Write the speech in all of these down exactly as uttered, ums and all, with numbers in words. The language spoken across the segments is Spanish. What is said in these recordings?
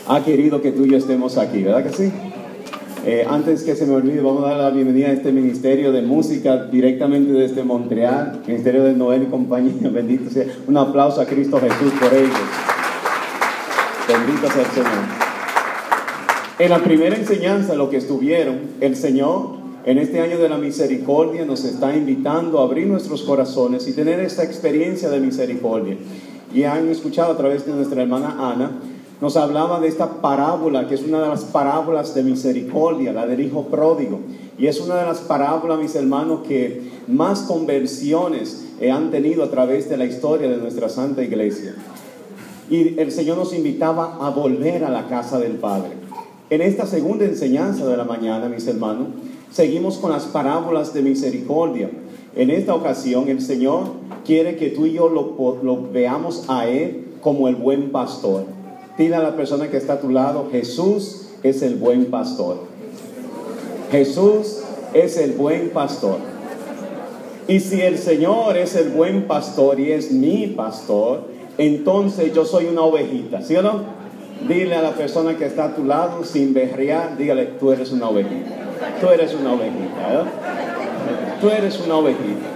ha querido que tú y yo estemos aquí, ¿verdad que sí? Eh, antes que se me olvide, vamos a dar la bienvenida a este ministerio de música directamente desde Montreal, Ministerio de Noel y compañía. Bendito sea. Un aplauso a Cristo Jesús por ellos. Bendito sea el Señor. En la primera enseñanza, lo que estuvieron, el Señor en este año de la misericordia nos está invitando a abrir nuestros corazones y tener esta experiencia de misericordia. Y han escuchado a través de nuestra hermana Ana, nos hablaba de esta parábola, que es una de las parábolas de misericordia, la del hijo pródigo. Y es una de las parábolas, mis hermanos, que más conversiones eh, han tenido a través de la historia de nuestra Santa Iglesia. Y el Señor nos invitaba a volver a la casa del Padre. En esta segunda enseñanza de la mañana, mis hermanos, seguimos con las parábolas de misericordia. En esta ocasión, el Señor quiere que tú y yo lo, lo veamos a Él como el buen pastor. Dile a la persona que está a tu lado: Jesús es el buen pastor. Jesús es el buen pastor. Y si el Señor es el buen pastor y es mi pastor, entonces yo soy una ovejita, ¿sí o no? Dile a la persona que está a tu lado sin berrear, dígale: tú eres una ovejita. Tú eres una ovejita, ¿no? Tú eres una ovejita.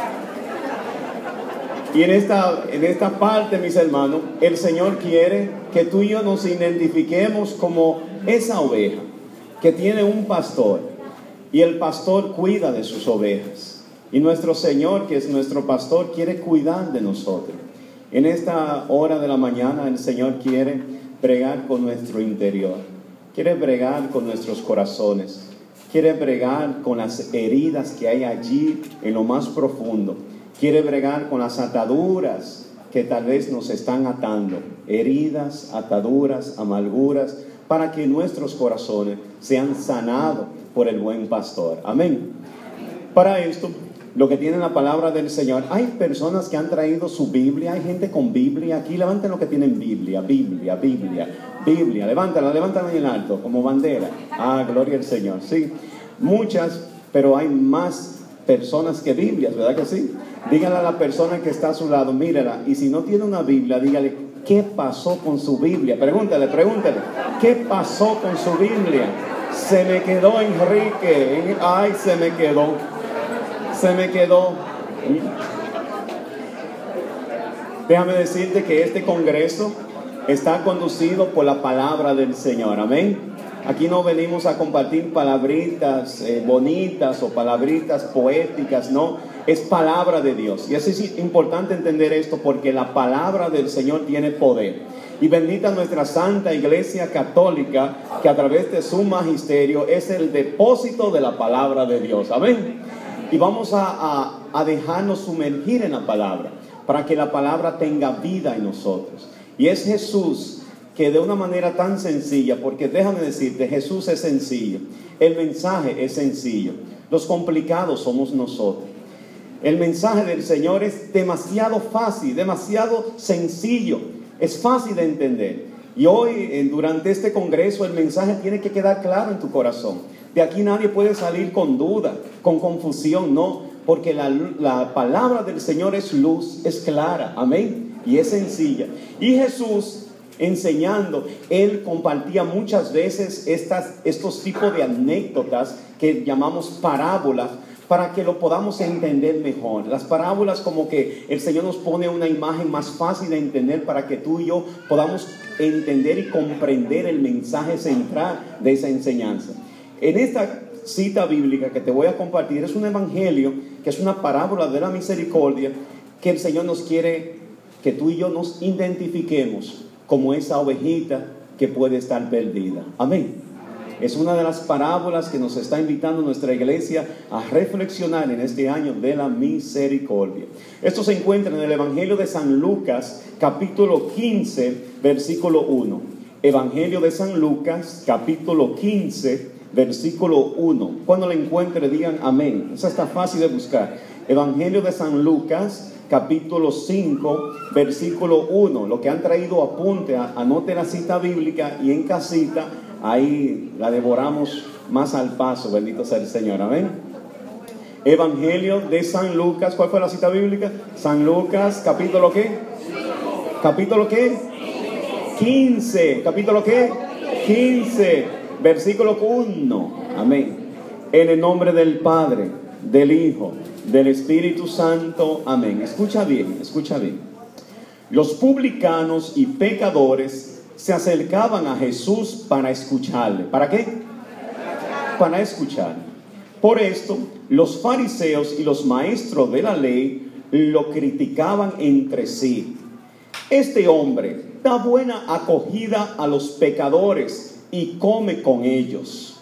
Y en esta, en esta parte, mis hermanos, el Señor quiere que tú y yo nos identifiquemos como esa oveja que tiene un pastor, y el pastor cuida de sus ovejas. Y nuestro Señor, que es nuestro pastor, quiere cuidar de nosotros. En esta hora de la mañana, el Señor quiere bregar con nuestro interior, quiere bregar con nuestros corazones, quiere bregar con las heridas que hay allí en lo más profundo. Quiere bregar con las ataduras que tal vez nos están atando. Heridas, ataduras, amarguras, para que nuestros corazones sean sanados por el buen pastor. Amén. Para esto, lo que tiene la palabra del Señor, hay personas que han traído su Biblia, hay gente con Biblia. Aquí levanten lo que tienen Biblia, Biblia, Biblia, Biblia. Levántala, levántala en alto, como bandera. Ah, gloria al Señor. Sí, muchas, pero hay más personas que Biblias, ¿verdad que sí? Dígale a la persona que está a su lado: mírala, y si no tiene una Biblia, dígale: ¿qué pasó con su Biblia? Pregúntale, pregúntale, ¿qué pasó con su Biblia? Se me quedó, Enrique. Ay, se me quedó. Se me quedó. Déjame decirte que este congreso está conducido por la palabra del Señor. Amén. Aquí no venimos a compartir palabritas eh, bonitas o palabritas poéticas, no, es palabra de Dios. Y es importante entender esto, porque la palabra del Señor tiene poder. Y bendita nuestra Santa Iglesia Católica, que a través de su magisterio es el depósito de la palabra de Dios. Amén. Y vamos a, a, a dejarnos sumergir en la palabra, para que la palabra tenga vida en nosotros. Y es Jesús que de una manera tan sencilla, porque déjame decirte, Jesús es sencillo, el mensaje es sencillo, los complicados somos nosotros. El mensaje del Señor es demasiado fácil, demasiado sencillo, es fácil de entender. Y hoy, durante este congreso, el mensaje tiene que quedar claro en tu corazón. De aquí nadie puede salir con duda, con confusión, no, porque la, la palabra del Señor es luz, es clara, amén, y es sencilla. Y Jesús, enseñando, Él compartía muchas veces estas, estos tipos de anécdotas que llamamos parábolas, para que lo podamos entender mejor. Las parábolas, como que el Señor nos pone una imagen más fácil de entender, para que tú y yo podamos entender y comprender el mensaje central de esa enseñanza. En esta cita bíblica que te voy a compartir, es un evangelio, que es una parábola de la misericordia, que el Señor nos quiere que tú y yo nos identifiquemos como esa ovejita que puede estar perdida. Amén. Es una de las parábolas que nos está invitando nuestra iglesia a reflexionar en este año de la misericordia. Esto se encuentra en el Evangelio de San Lucas, capítulo quince, versículo uno. Evangelio de San Lucas, capítulo quince, versículo uno. Cuando lo encuentre, digan amén. Eso está fácil de buscar. Evangelio de San Lucas, capítulo cinco, versículo uno. Lo que han traído apunte, anote la cita bíblica, y en casita ahí la devoramos más al paso. Bendito sea el Señor, amén. Evangelio de San Lucas. ¿Cuál fue la cita bíblica? San Lucas, capítulo ¿qué? ¿Capítulo qué? quince. ¿Capítulo qué? quince. Versículo uno. Amén. En el nombre del Padre, del Hijo, del Espíritu Santo. Amén. Escucha bien, escucha bien. Los publicanos y pecadores se acercaban a Jesús para escucharle. ¿Para qué? Para escucharle. Por esto, los fariseos y los maestros de la ley lo criticaban entre sí. Este hombre da buena acogida a los pecadores y come con ellos.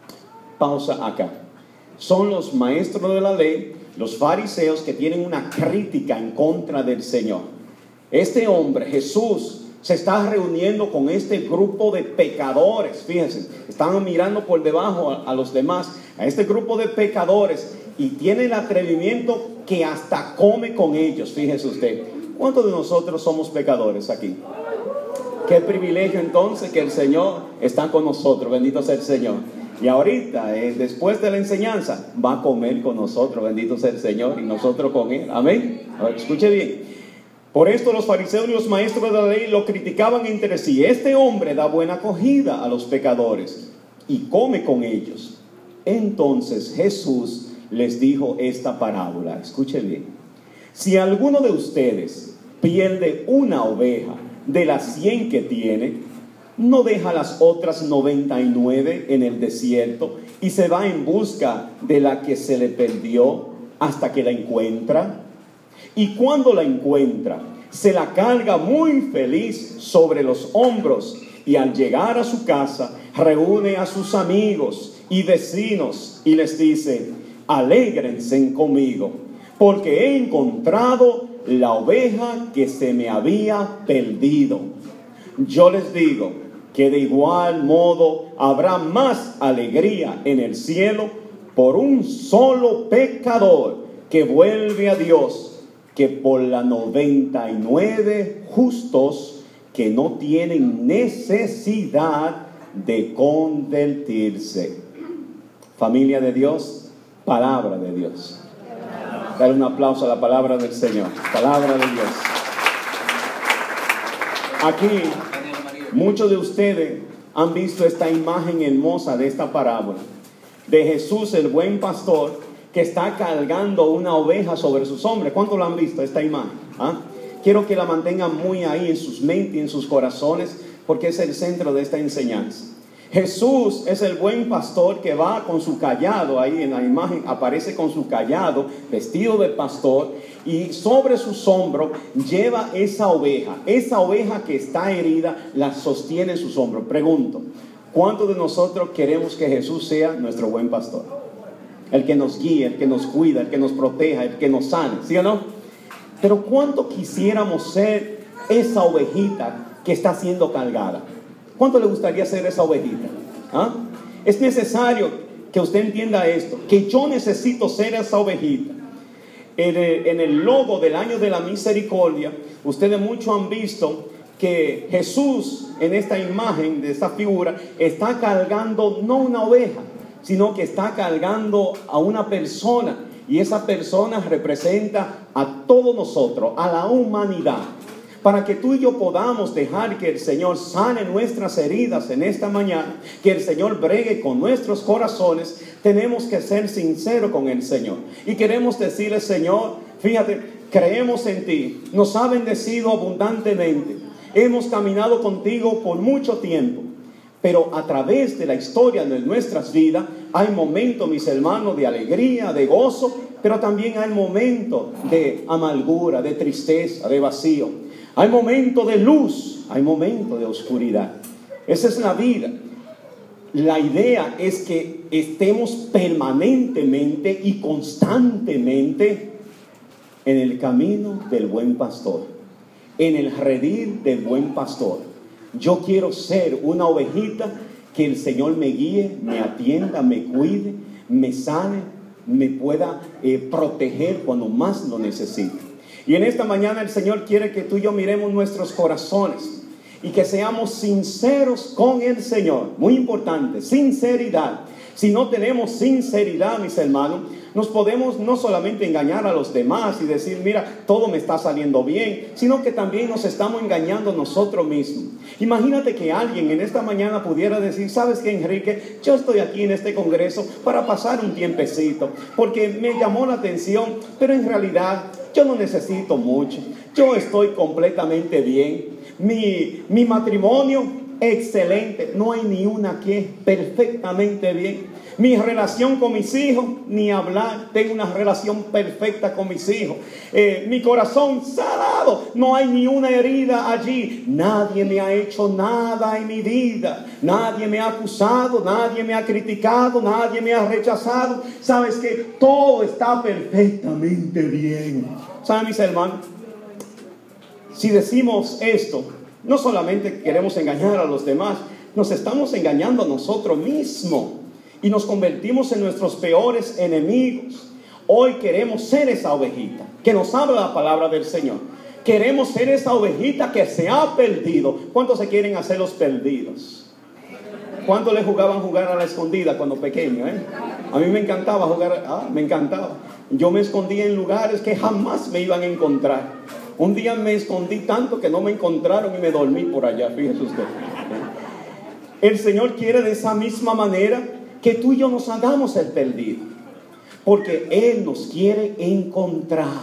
Pausa acá. Son los maestros de la ley, los fariseos, que tienen una crítica en contra del Señor. Este hombre, Jesús, se está reuniendo con este grupo de pecadores. Fíjense, están mirando por debajo a, a los demás, a este grupo de pecadores, y tiene el atrevimiento que hasta come con ellos. Fíjese usted, ¿cuántos de nosotros somos pecadores aquí? Qué privilegio entonces que el Señor está con nosotros. Bendito sea el Señor. Y ahorita, eh, después de la enseñanza, va a comer con nosotros. Bendito sea el Señor, y nosotros con Él. Amén. Ahora, escuche bien. Por esto los fariseos y los maestros de la ley lo criticaban entre sí. Este hombre da buena acogida a los pecadores y come con ellos. Entonces Jesús les dijo esta parábola. Escuche bien. Si alguno de ustedes pierde una oveja de las cien que tiene, ¿no deja las otras noventa y nueve en el desierto y se va en busca de la que se le perdió hasta que la encuentra? Y cuando la encuentra, se la carga muy feliz sobre los hombros, y al llegar a su casa, reúne a sus amigos y vecinos y les dice: alégrense conmigo, porque he encontrado la oveja que se me había perdido. Yo les digo que de igual modo habrá más alegría en el cielo por un solo pecador que vuelve a Dios, que por la noventa y nueve justos que no tienen necesidad de convertirse. Familia de Dios, palabra de Dios. Dale un aplauso a la palabra del Señor. Palabra de Dios. Aquí, muchos de ustedes han visto esta imagen hermosa de esta parábola de Jesús, el buen pastor, que está cargando una oveja sobre sus hombros. ¿Cuántos lo han visto esta imagen? ¿Ah? Quiero que la mantengan muy ahí en sus mentes y en sus corazones, porque es el centro de esta enseñanza. Jesús es el buen pastor que va con su cayado. Ahí en la imagen aparece con su cayado, vestido de pastor, y sobre sus hombros lleva esa oveja. Esa oveja que está herida la sostiene en sus hombros. Pregunto, ¿cuántos de nosotros queremos que Jesús sea nuestro buen pastor? El que nos guía, el que nos cuida, el que nos proteja, el que nos sane, ¿sí o no? Pero ¿cuánto quisiéramos ser esa ovejita que está siendo cargada? ¿Cuánto le gustaría ser esa ovejita? ¿Ah? Es necesario que usted entienda esto, que yo necesito ser esa ovejita. En el, en el logo del año de la misericordia, ustedes mucho han visto que Jesús, en esta imagen de esta figura, está cargando no una oveja, sino que está cargando a una persona, y esa persona representa a todos nosotros, a la humanidad. Para que tú y yo podamos dejar que el Señor sane nuestras heridas en esta mañana, que el Señor bregue con nuestros corazones, tenemos que ser sinceros con el Señor. Y queremos decirle: Señor, fíjate, creemos en ti, nos ha bendecido abundantemente, hemos caminado contigo por mucho tiempo. Pero a través de la historia de nuestras vidas hay momentos, mis hermanos, de alegría, de gozo, pero también hay momentos de amargura, de tristeza, de vacío. Hay momentos de luz, hay momentos de oscuridad. Esa es la vida. La idea es que estemos permanentemente y constantemente en el camino del buen pastor, en el redil del buen pastor. Yo quiero ser una ovejita que el Señor me guíe, me atienda, me cuide, me sane, me pueda eh, proteger cuando más lo necesite. Y en esta mañana el Señor quiere que tú y yo miremos nuestros corazones y que seamos sinceros con el Señor. Muy importante, sinceridad. Si no tenemos sinceridad, mis hermanos, Nos podemos no solamente engañar a los demás y decir, mira, todo me está saliendo bien, sino que también nos estamos engañando nosotros mismos. Imagínate que alguien en esta mañana pudiera decir, ¿sabes qué, Enrique? Yo estoy aquí en este congreso para pasar un tiempecito, porque me llamó la atención, pero en realidad yo no necesito mucho. Yo estoy completamente bien. Mi, mi matrimonio, excelente. No hay ni una que perfectamente bien. Mi relación con mis hijos, ni hablar. Tengo una relación perfecta con mis hijos. Eh, mi corazón sanado. No hay ni una herida allí. Nadie me ha hecho nada en mi vida. Nadie me ha acusado. Nadie me ha criticado. Nadie me ha rechazado. Sabes que todo está perfectamente bien. ¿Saben, mis hermanos? Si decimos esto, no solamente queremos engañar a los demás, nos estamos engañando a nosotros mismos. Y nos convertimos en nuestros peores enemigos. Hoy queremos ser esa ovejita que nos habla la palabra del Señor. Queremos ser esa ovejita que se ha perdido. ¿Cuántos se quieren hacer los perdidos? ¿Cuántos le jugaban jugar a la escondida cuando pequeño? Eh? A mí me encantaba jugar, ah, me encantaba. Yo me escondía en lugares que jamás me iban a encontrar. Un día me escondí tanto que no me encontraron y me dormí por allá, fíjese usted. El Señor quiere de esa misma manera que tú y yo nos hagamos el perdido, porque Él nos quiere encontrar,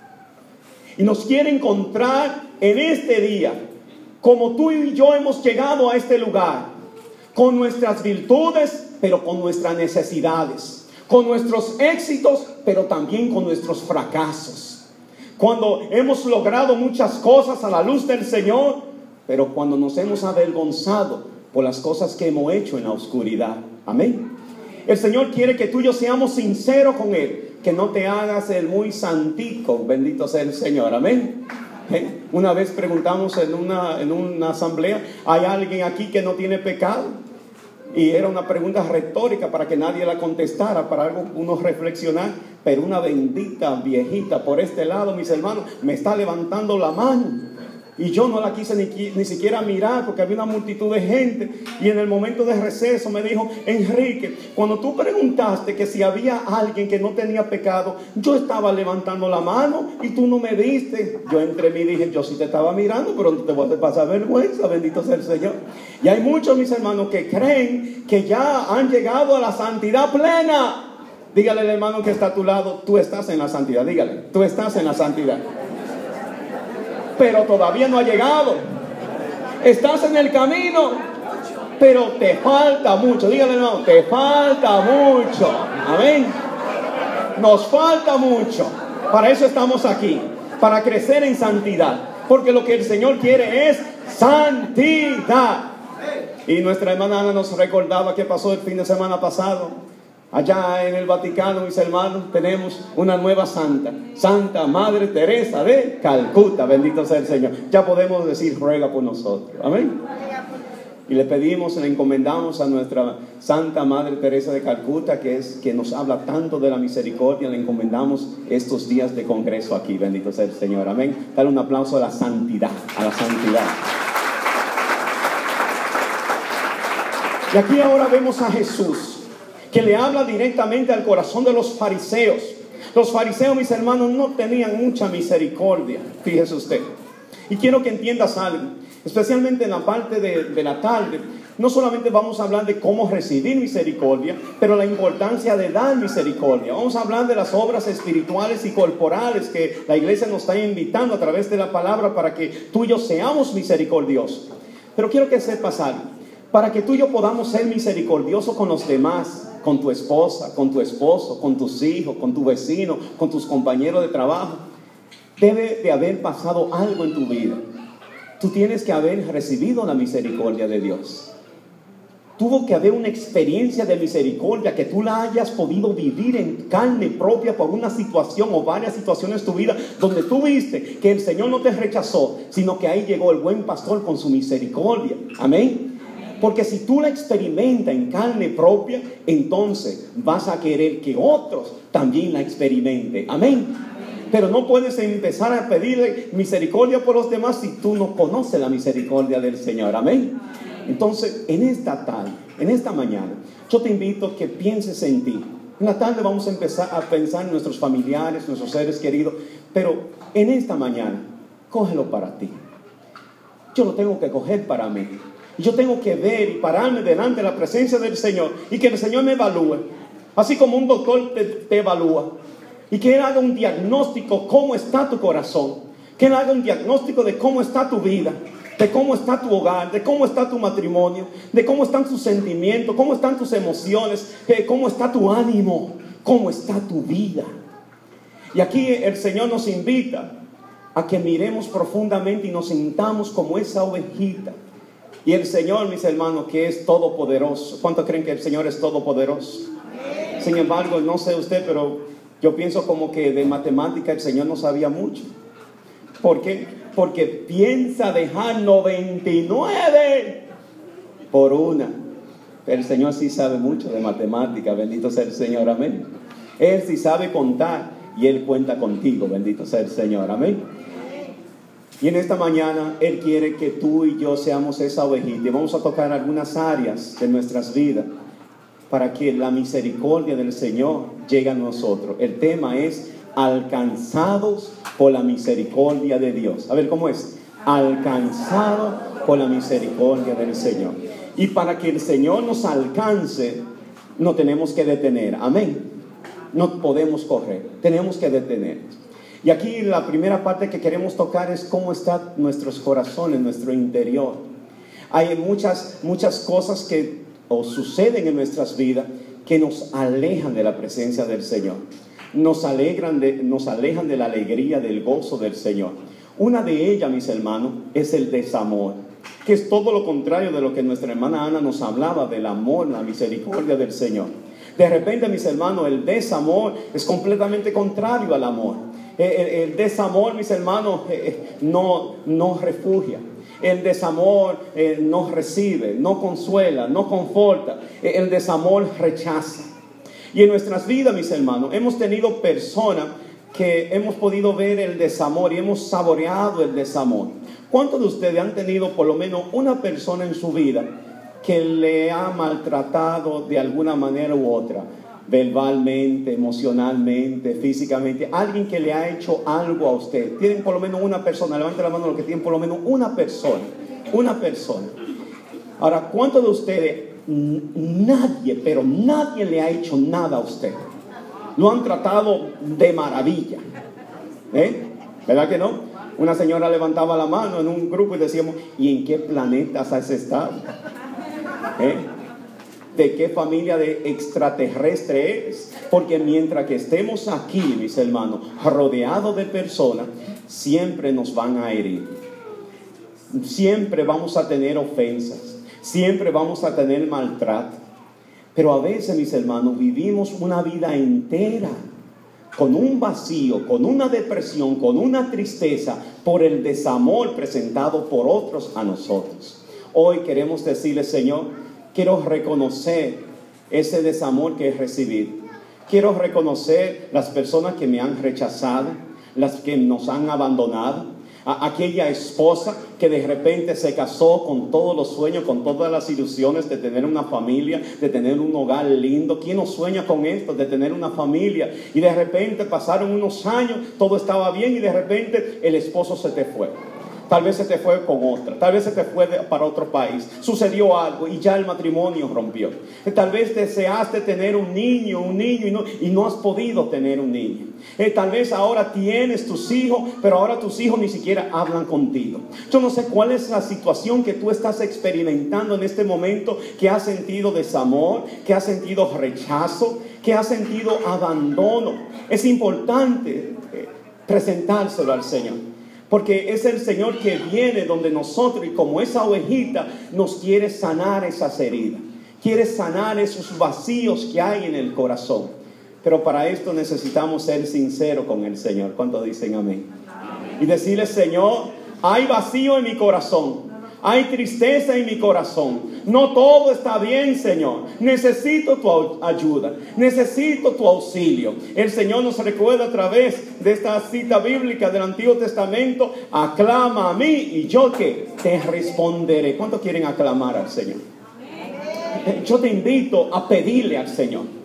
y nos quiere encontrar en este día, como tú y yo hemos llegado a este lugar, con nuestras virtudes, pero con nuestras necesidades, con nuestros éxitos, pero también con nuestros fracasos, cuando hemos logrado muchas cosas a la luz del Señor, pero cuando nos hemos avergonzado por las cosas que hemos hecho en la oscuridad. Amén. El Señor quiere que tú y yo seamos sinceros con Él, que no te hagas el muy santico, bendito sea el Señor. Amén. ¿Eh? Una vez preguntamos en una, en una asamblea, ¿hay alguien aquí que no tiene pecado? Y era una pregunta retórica para que nadie la contestara, para algo uno reflexionar. Pero una bendita viejita por este lado, mis hermanos, me está levantando la mano. Y yo no la quise ni, ni siquiera mirar, porque había una multitud de gente. Y en el momento de receso me dijo, Enrique, cuando tú preguntaste que si había alguien que no tenía pecado, yo estaba levantando la mano y tú no me viste. Yo entre mí dije, yo sí te estaba mirando, pero no te voy a pasar vergüenza, bendito sea el Señor. Y hay muchos, mis hermanos, que creen que ya han llegado a la santidad plena. Dígale al hermano que está a tu lado, tú estás en la santidad. Dígale, tú estás en la santidad, pero todavía no ha llegado. Estás en el camino, pero te falta mucho. Dígale, hermano, te falta mucho. Amén. Nos falta mucho. Para eso estamos aquí, para crecer en santidad, porque lo que el Señor quiere es santidad. Y nuestra hermana Ana nos recordaba qué pasó el fin de semana pasado. Allá en el Vaticano, mis hermanos, tenemos una nueva santa, Santa Madre Teresa de Calcuta, bendito sea el Señor. Ya podemos decir, ruega por nosotros. Amén. Y le pedimos, le encomendamos a nuestra Santa Madre Teresa de Calcuta, que es que nos habla tanto de la misericordia, le encomendamos estos días de congreso aquí, bendito sea el Señor. Amén. Dale un aplauso a la santidad, a la santidad. Y aquí ahora vemos a Jesús, que le habla directamente al corazón de los fariseos. Los fariseos, mis hermanos, no tenían mucha misericordia, fíjese usted. Y quiero que entiendas algo, especialmente en la parte de, de la tarde. No solamente vamos a hablar de cómo recibir misericordia, pero la importancia de dar misericordia. Vamos a hablar de las obras espirituales y corporales que la iglesia nos está invitando a través de la palabra para que tú y yo seamos misericordiosos. Pero quiero que sepas algo. Para que tú y yo podamos ser misericordiosos con los demás, con tu esposa, con tu esposo, con tus hijos, con tu vecino, con tus compañeros de trabajo, debe de haber pasado algo en tu vida. Tú tienes que haber recibido la misericordia de Dios. Tuvo que haber una experiencia de misericordia que tú la hayas podido vivir en carne propia por una situación o varias situaciones en tu vida donde tú viste que el Señor no te rechazó, sino que ahí llegó el buen pastor con su misericordia. Amén. Porque si tú la experimentas en carne propia, entonces vas a querer que otros también la experimenten. Amén. Pero no puedes empezar a pedirle misericordia por los demás si tú no conoces la misericordia del Señor. Amén. Entonces, en esta tarde, en esta mañana, yo te invito a que pienses en ti. En la tarde vamos a empezar a pensar en nuestros familiares, nuestros seres queridos. Pero en esta mañana, cógelo para ti. Yo lo tengo que coger para mí. Yo tengo que ver y pararme delante de la presencia del Señor y que el Señor me evalúe. Así como un doctor te, te evalúa. Y que Él haga un diagnóstico cómo está tu corazón. Que Él haga un diagnóstico de cómo está tu vida. De cómo está tu hogar, de cómo está tu matrimonio, de cómo están tus sentimientos, cómo están tus emociones, de cómo está tu ánimo, cómo está tu vida. Y aquí el Señor nos invita a que miremos profundamente y nos sintamos como esa ovejita. Y el Señor, mis hermanos, que es todopoderoso. ¿Cuántos creen que el Señor es todopoderoso? Sin embargo, no sé usted, pero yo pienso como que de matemática el Señor no sabía mucho. ¿Por qué? Porque piensa dejar noventa y nueve por una. El Señor sí sabe mucho de matemática, bendito sea el Señor, amén. Él sí sabe contar y Él cuenta contigo, bendito sea el Señor, amén. Y en esta mañana Él quiere que tú y yo seamos esa ovejita. Y vamos a tocar algunas áreas de nuestras vidas para que la misericordia del Señor llegue a nosotros. El tema es alcanzados por la misericordia de Dios. A ver, ¿cómo es? Alcanzado por la misericordia del Señor. Y para que el Señor nos alcance, no tenemos que detener. Amén. No podemos correr, tenemos que detenernos. Y aquí la primera parte que queremos tocar es cómo están nuestros corazones, nuestro interior. Hay muchas, muchas cosas que o suceden en nuestras vidas que nos alejan de la presencia del Señor. Nos, alegran de, nos alejan de la alegría, del gozo del Señor. Una de ellas, mis hermanos, es el desamor, que es todo lo contrario de lo que nuestra hermana Ana nos hablaba, del amor, la misericordia del Señor. De repente, mis hermanos, el desamor es completamente contrario al amor. El, el, el desamor, mis hermanos, eh, no, no refugia. El desamor eh, no recibe, no consuela, no conforta. El desamor rechaza. Y en nuestras vidas, mis hermanos, hemos tenido personas que hemos podido ver el desamor y hemos saboreado el desamor. ¿Cuántos de ustedes han tenido por lo menos una persona en su vida que le ha maltratado de alguna manera u otra? Verbalmente, emocionalmente, físicamente. Alguien que le ha hecho algo a usted. Tienen por lo menos una persona. Levanten la mano los que tienen por lo menos una persona. Una persona. Ahora, ¿cuántos de ustedes? Nadie, pero nadie le ha hecho nada a usted. Lo han tratado de maravilla. ¿Eh? ¿Verdad que no? Una señora levantaba la mano en un grupo y decíamos, ¿y en qué planetas has estado? ¿Eh? ¿De qué familia de extraterrestre eres? Porque mientras que estemos aquí, mis hermanos, rodeados de personas, siempre nos van a herir. Siempre vamos a tener ofensas. Siempre vamos a tener maltrato. Pero a veces, mis hermanos, vivimos una vida entera con un vacío, con una depresión, con una tristeza por el desamor presentado por otros a nosotros. Hoy queremos decirle, Señor, quiero reconocer ese desamor que he recibido. Quiero reconocer las personas que me han rechazado, las que nos han abandonado. A aquella esposa que de repente se casó con todos los sueños, con todas las ilusiones de tener una familia, de tener un hogar lindo. ¿Quién no sueña con esto, de tener una familia? Y de repente pasaron unos años, todo estaba bien y de repente el esposo se te fue. Tal vez se te fue con otra, tal vez se te fue de, para otro país. Sucedió algo y ya el matrimonio rompió. Tal vez deseaste tener un niño, un niño y no, y no has podido tener un niño. Eh, tal vez ahora tienes tus hijos, pero ahora tus hijos ni siquiera hablan contigo. Yo no sé cuál es la situación que tú estás experimentando en este momento, que has sentido desamor, que has sentido rechazo, que has sentido abandono. Es importante eh, presentárselo al Señor. Porque es el Señor que viene donde nosotros, y como esa ovejita, nos quiere sanar esas heridas. Quiere sanar esos vacíos que hay en el corazón. Pero para esto necesitamos ser sinceros con el Señor. ¿Cuántos dicen amén? Amén. Y decirle, Señor, hay vacío en mi corazón. Hay tristeza en mi corazón. No todo está bien, Señor. Necesito tu ayuda. Necesito tu auxilio. El Señor nos recuerda a través de esta cita bíblica del Antiguo Testamento: aclama a mí y yo que te responderé. ¿Cuántos quieren aclamar al Señor? Yo te invito a pedirle al Señor.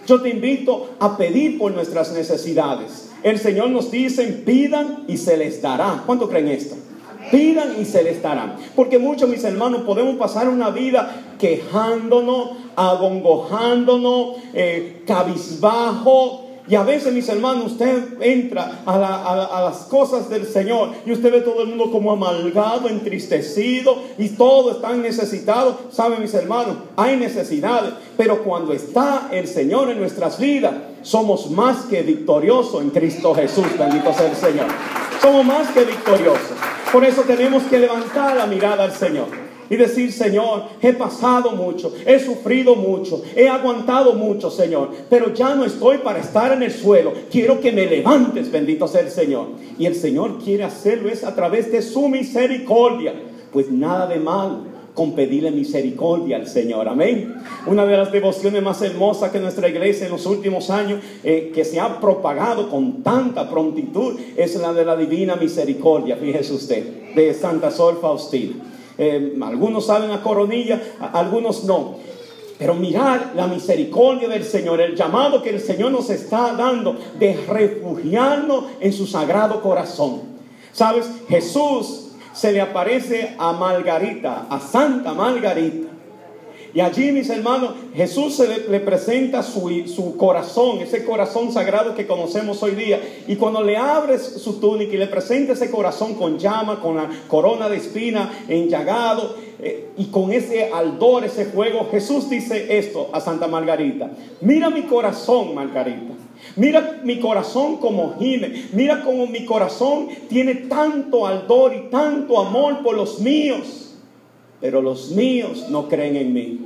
Yo te invito a pedir por nuestras necesidades. El Señor nos dice, pidan y se les dará. ¿Cuánto creen esto? Pidan y se les dará. Porque muchos, mis hermanos, podemos pasar una vida quejándonos, agongojándonos, eh, cabizbajo. Y a veces, mis hermanos, usted entra a, la, a, la, a las cosas del Señor y usted ve todo el mundo como amargado, entristecido, y todos están necesitados. ¿Saben, mis hermanos? Hay necesidades, pero cuando está el Señor en nuestras vidas, somos más que victoriosos en Cristo Jesús. Bendito sea el Señor. Somos más que victoriosos. Por eso tenemos que levantar la mirada al Señor y decir, Señor, he pasado mucho, he sufrido mucho, he aguantado mucho, Señor, pero ya no estoy para estar en el suelo. Quiero que me levantes, bendito sea el Señor. Y el Señor quiere hacerlo es a través de su misericordia. Pues nada de malo con pedirle misericordia al Señor. Amén. Una de las devociones más hermosas que nuestra iglesia en los últimos años eh, que se ha propagado con tanta prontitud es la de la divina misericordia. Fíjese usted, de Santa Sol Faustina. Eh, algunos saben a coronilla, a, algunos no. Pero mirar la misericordia del Señor, el llamado que el Señor nos está dando de refugiarnos en su sagrado corazón. ¿Sabes? Jesús se le aparece a Margarita, a Santa Margarita. Y allí, mis hermanos, Jesús se le, le presenta su, su corazón, ese corazón sagrado que conocemos hoy día. Y cuando le abres su túnica y le presenta ese corazón con llama, con la corona de espina enllagado, eh, y con ese ardor, ese fuego, Jesús dice esto a Santa Margarita: mira mi corazón, Margarita. Mira mi corazón como gime. Mira cómo mi corazón tiene tanto ardor y tanto amor por los míos. Pero los míos no creen en mí.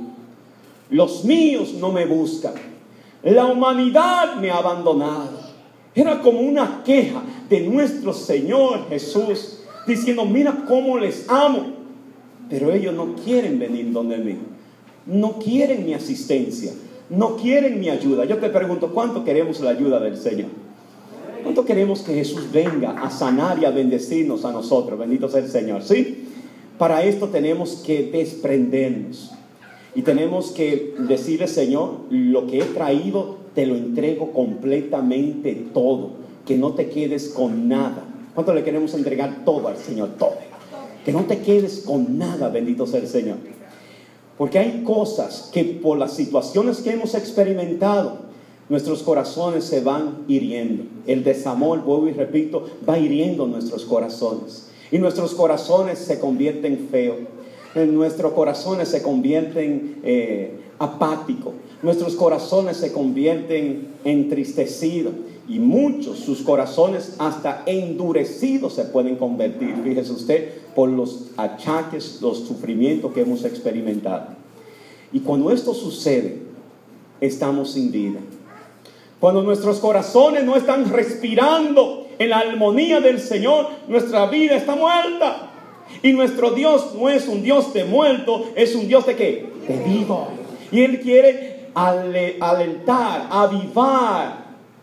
Los míos no me buscan. La humanidad me ha abandonado. Era como una queja de nuestro Señor Jesús, diciendo, mira cómo les amo. Pero ellos no quieren venir donde mí. No quieren mi asistencia. No quieren mi ayuda. Yo te pregunto, ¿cuánto queremos la ayuda del Señor? ¿Cuánto queremos que Jesús venga a sanar y a bendecirnos a nosotros? Bendito sea el Señor, ¿sí? Para esto tenemos que desprendernos. Y tenemos que decirle, Señor, lo que he traído te lo entrego completamente todo. Que no te quedes con nada. ¿Cuánto le queremos entregar todo al Señor? Todo. Que no te quedes con nada, bendito sea el Señor. Porque hay cosas que por las situaciones que hemos experimentado, nuestros corazones se van hiriendo. El desamor, vuelvo y repito, va hiriendo nuestros corazones. Y nuestros corazones se convierten feos. Nuestros corazones se convierten eh, apáticos. Nuestros corazones se convierten entristecidos. Y muchos, sus corazones hasta endurecidos se pueden convertir. Fíjese usted, por los achaques, los sufrimientos que hemos experimentado. Y cuando esto sucede, estamos sin vida. Cuando nuestros corazones no están respirando en la armonía del Señor, nuestra vida está muerta. Y nuestro Dios no es un Dios de muerto, es un Dios de ¿qué? De vivo. Y Él quiere alentar, avivar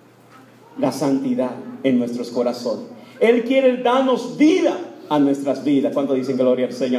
la santidad en nuestros corazones. Él quiere darnos vida a nuestras vidas. ¿Cuánto dicen gloria al Señor?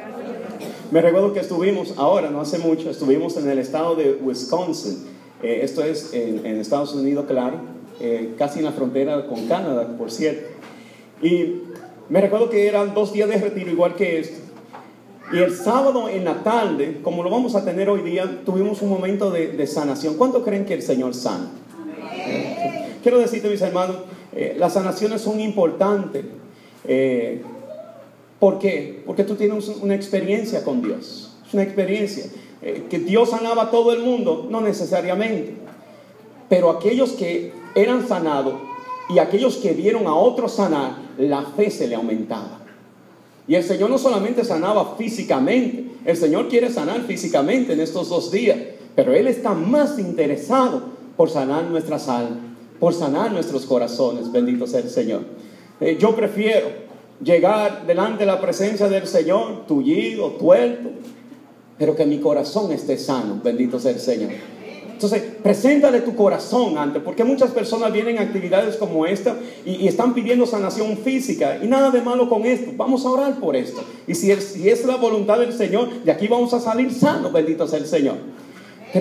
Me recuerdo que estuvimos, ahora no hace mucho, estuvimos en el estado de Wisconsin. Eh, esto es en, en Estados Unidos, claro. Eh, casi en la frontera con Canadá, por cierto. Y me recuerdo que eran dos días de retiro igual que este. Y el sábado en la tarde, como lo vamos a tener hoy día, tuvimos un momento de, de sanación. ¿Cuánto creen que el Señor sana? Eh, quiero decirte, mis hermanos, eh, las sanaciones son importantes. Eh, ¿Por qué? Porque tú tienes una experiencia con Dios. Es una experiencia. Eh, que Dios sanaba a todo el mundo, no necesariamente. Pero aquellos que eran sanados y aquellos que vieron a otros sanar, la fe se le aumentaba. Y el Señor no solamente sanaba físicamente, el Señor quiere sanar físicamente en estos dos días, pero Él está más interesado por sanar nuestras almas, por sanar nuestros corazones. Bendito sea el Señor. Eh, yo prefiero llegar delante de la presencia del Señor tullido, tuerto, pero que mi corazón esté sano. Bendito sea el Señor. Entonces, preséntale tu corazón antes, porque muchas personas vienen a actividades como esta y, y están pidiendo sanación física, y nada de malo con esto. Vamos a orar por esto, y si es, si es la voluntad del Señor, de aquí vamos a salir sanos. Bendito sea el Señor. Pero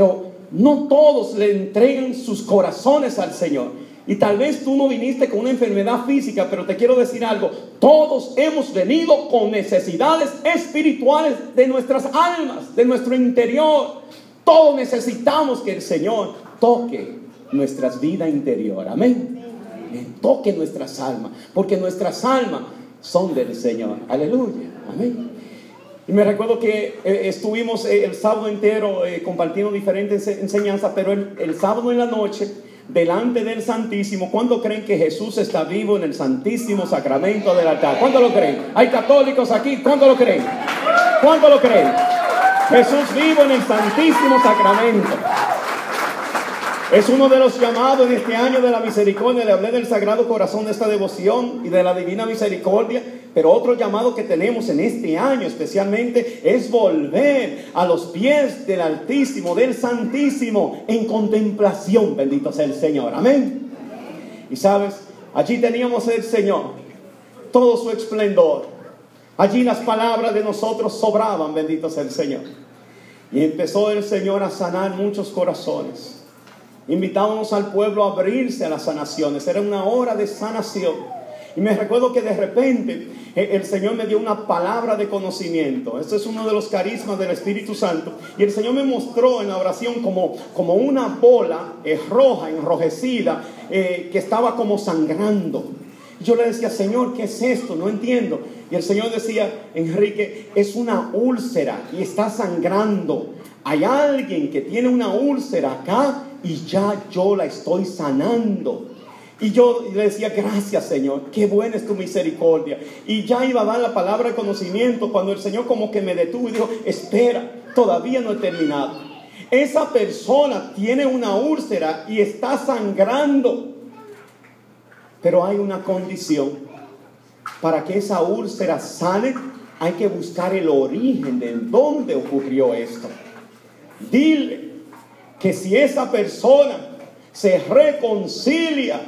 no todos le entregan sus corazones al Señor. Y tal vez tú no viniste con una enfermedad física, pero te quiero decir algo. Todos hemos venido con necesidades espirituales de nuestras almas, de nuestro interior. Todos necesitamos que el Señor toque nuestras vidas interior. Amén. Toque nuestras almas, porque nuestras almas son del Señor. Aleluya. Amén. Y me recuerdo que eh, estuvimos eh, el sábado entero eh, compartiendo diferentes enseñanzas, pero el, el sábado en la noche, delante del Santísimo, ¿cuántos creen que Jesús está vivo en el Santísimo Sacramento del altar? ¿Cuántos lo creen? Hay católicos aquí, ¿cuántos lo creen? ¿Cuántos lo creen? Jesús vivo en el Santísimo Sacramento. Es uno de los llamados en este año de la misericordia. Le hablé del Sagrado Corazón, de esta devoción y de la Divina Misericordia. Pero otro llamado que tenemos en este año especialmente es volver a los pies del Altísimo, del Santísimo, en contemplación. Bendito sea el Señor. Amén. Y sabes, allí teníamos el Señor, todo su esplendor. Allí las palabras de nosotros sobraban. Bendito sea el Señor. Y empezó el Señor a sanar muchos corazones. Invitábamos al pueblo a abrirse a las sanaciones. Era una hora de sanación. Y me recuerdo que de repente el Señor me dio una palabra de conocimiento. Este es uno de los carismas del Espíritu Santo. Y el Señor me mostró en la oración como, como una bola eh, roja, enrojecida, eh, que estaba como sangrando. Y yo le decía, Señor, ¿qué es esto? No entiendo. Y el Señor decía, Enrique, es una úlcera y está sangrando. Hay alguien que tiene una úlcera acá y ya yo la estoy sanando. Y yo le decía, gracias Señor, qué buena es tu misericordia. Y ya iba a dar la palabra de conocimiento cuando el Señor como que me detuvo y dijo, espera, todavía no he terminado. Esa persona tiene una úlcera y está sangrando. Pero hay una condición. Para que esa úlcera sane, hay que buscar el origen de dónde ocurrió esto. Dile que si esa persona se reconcilia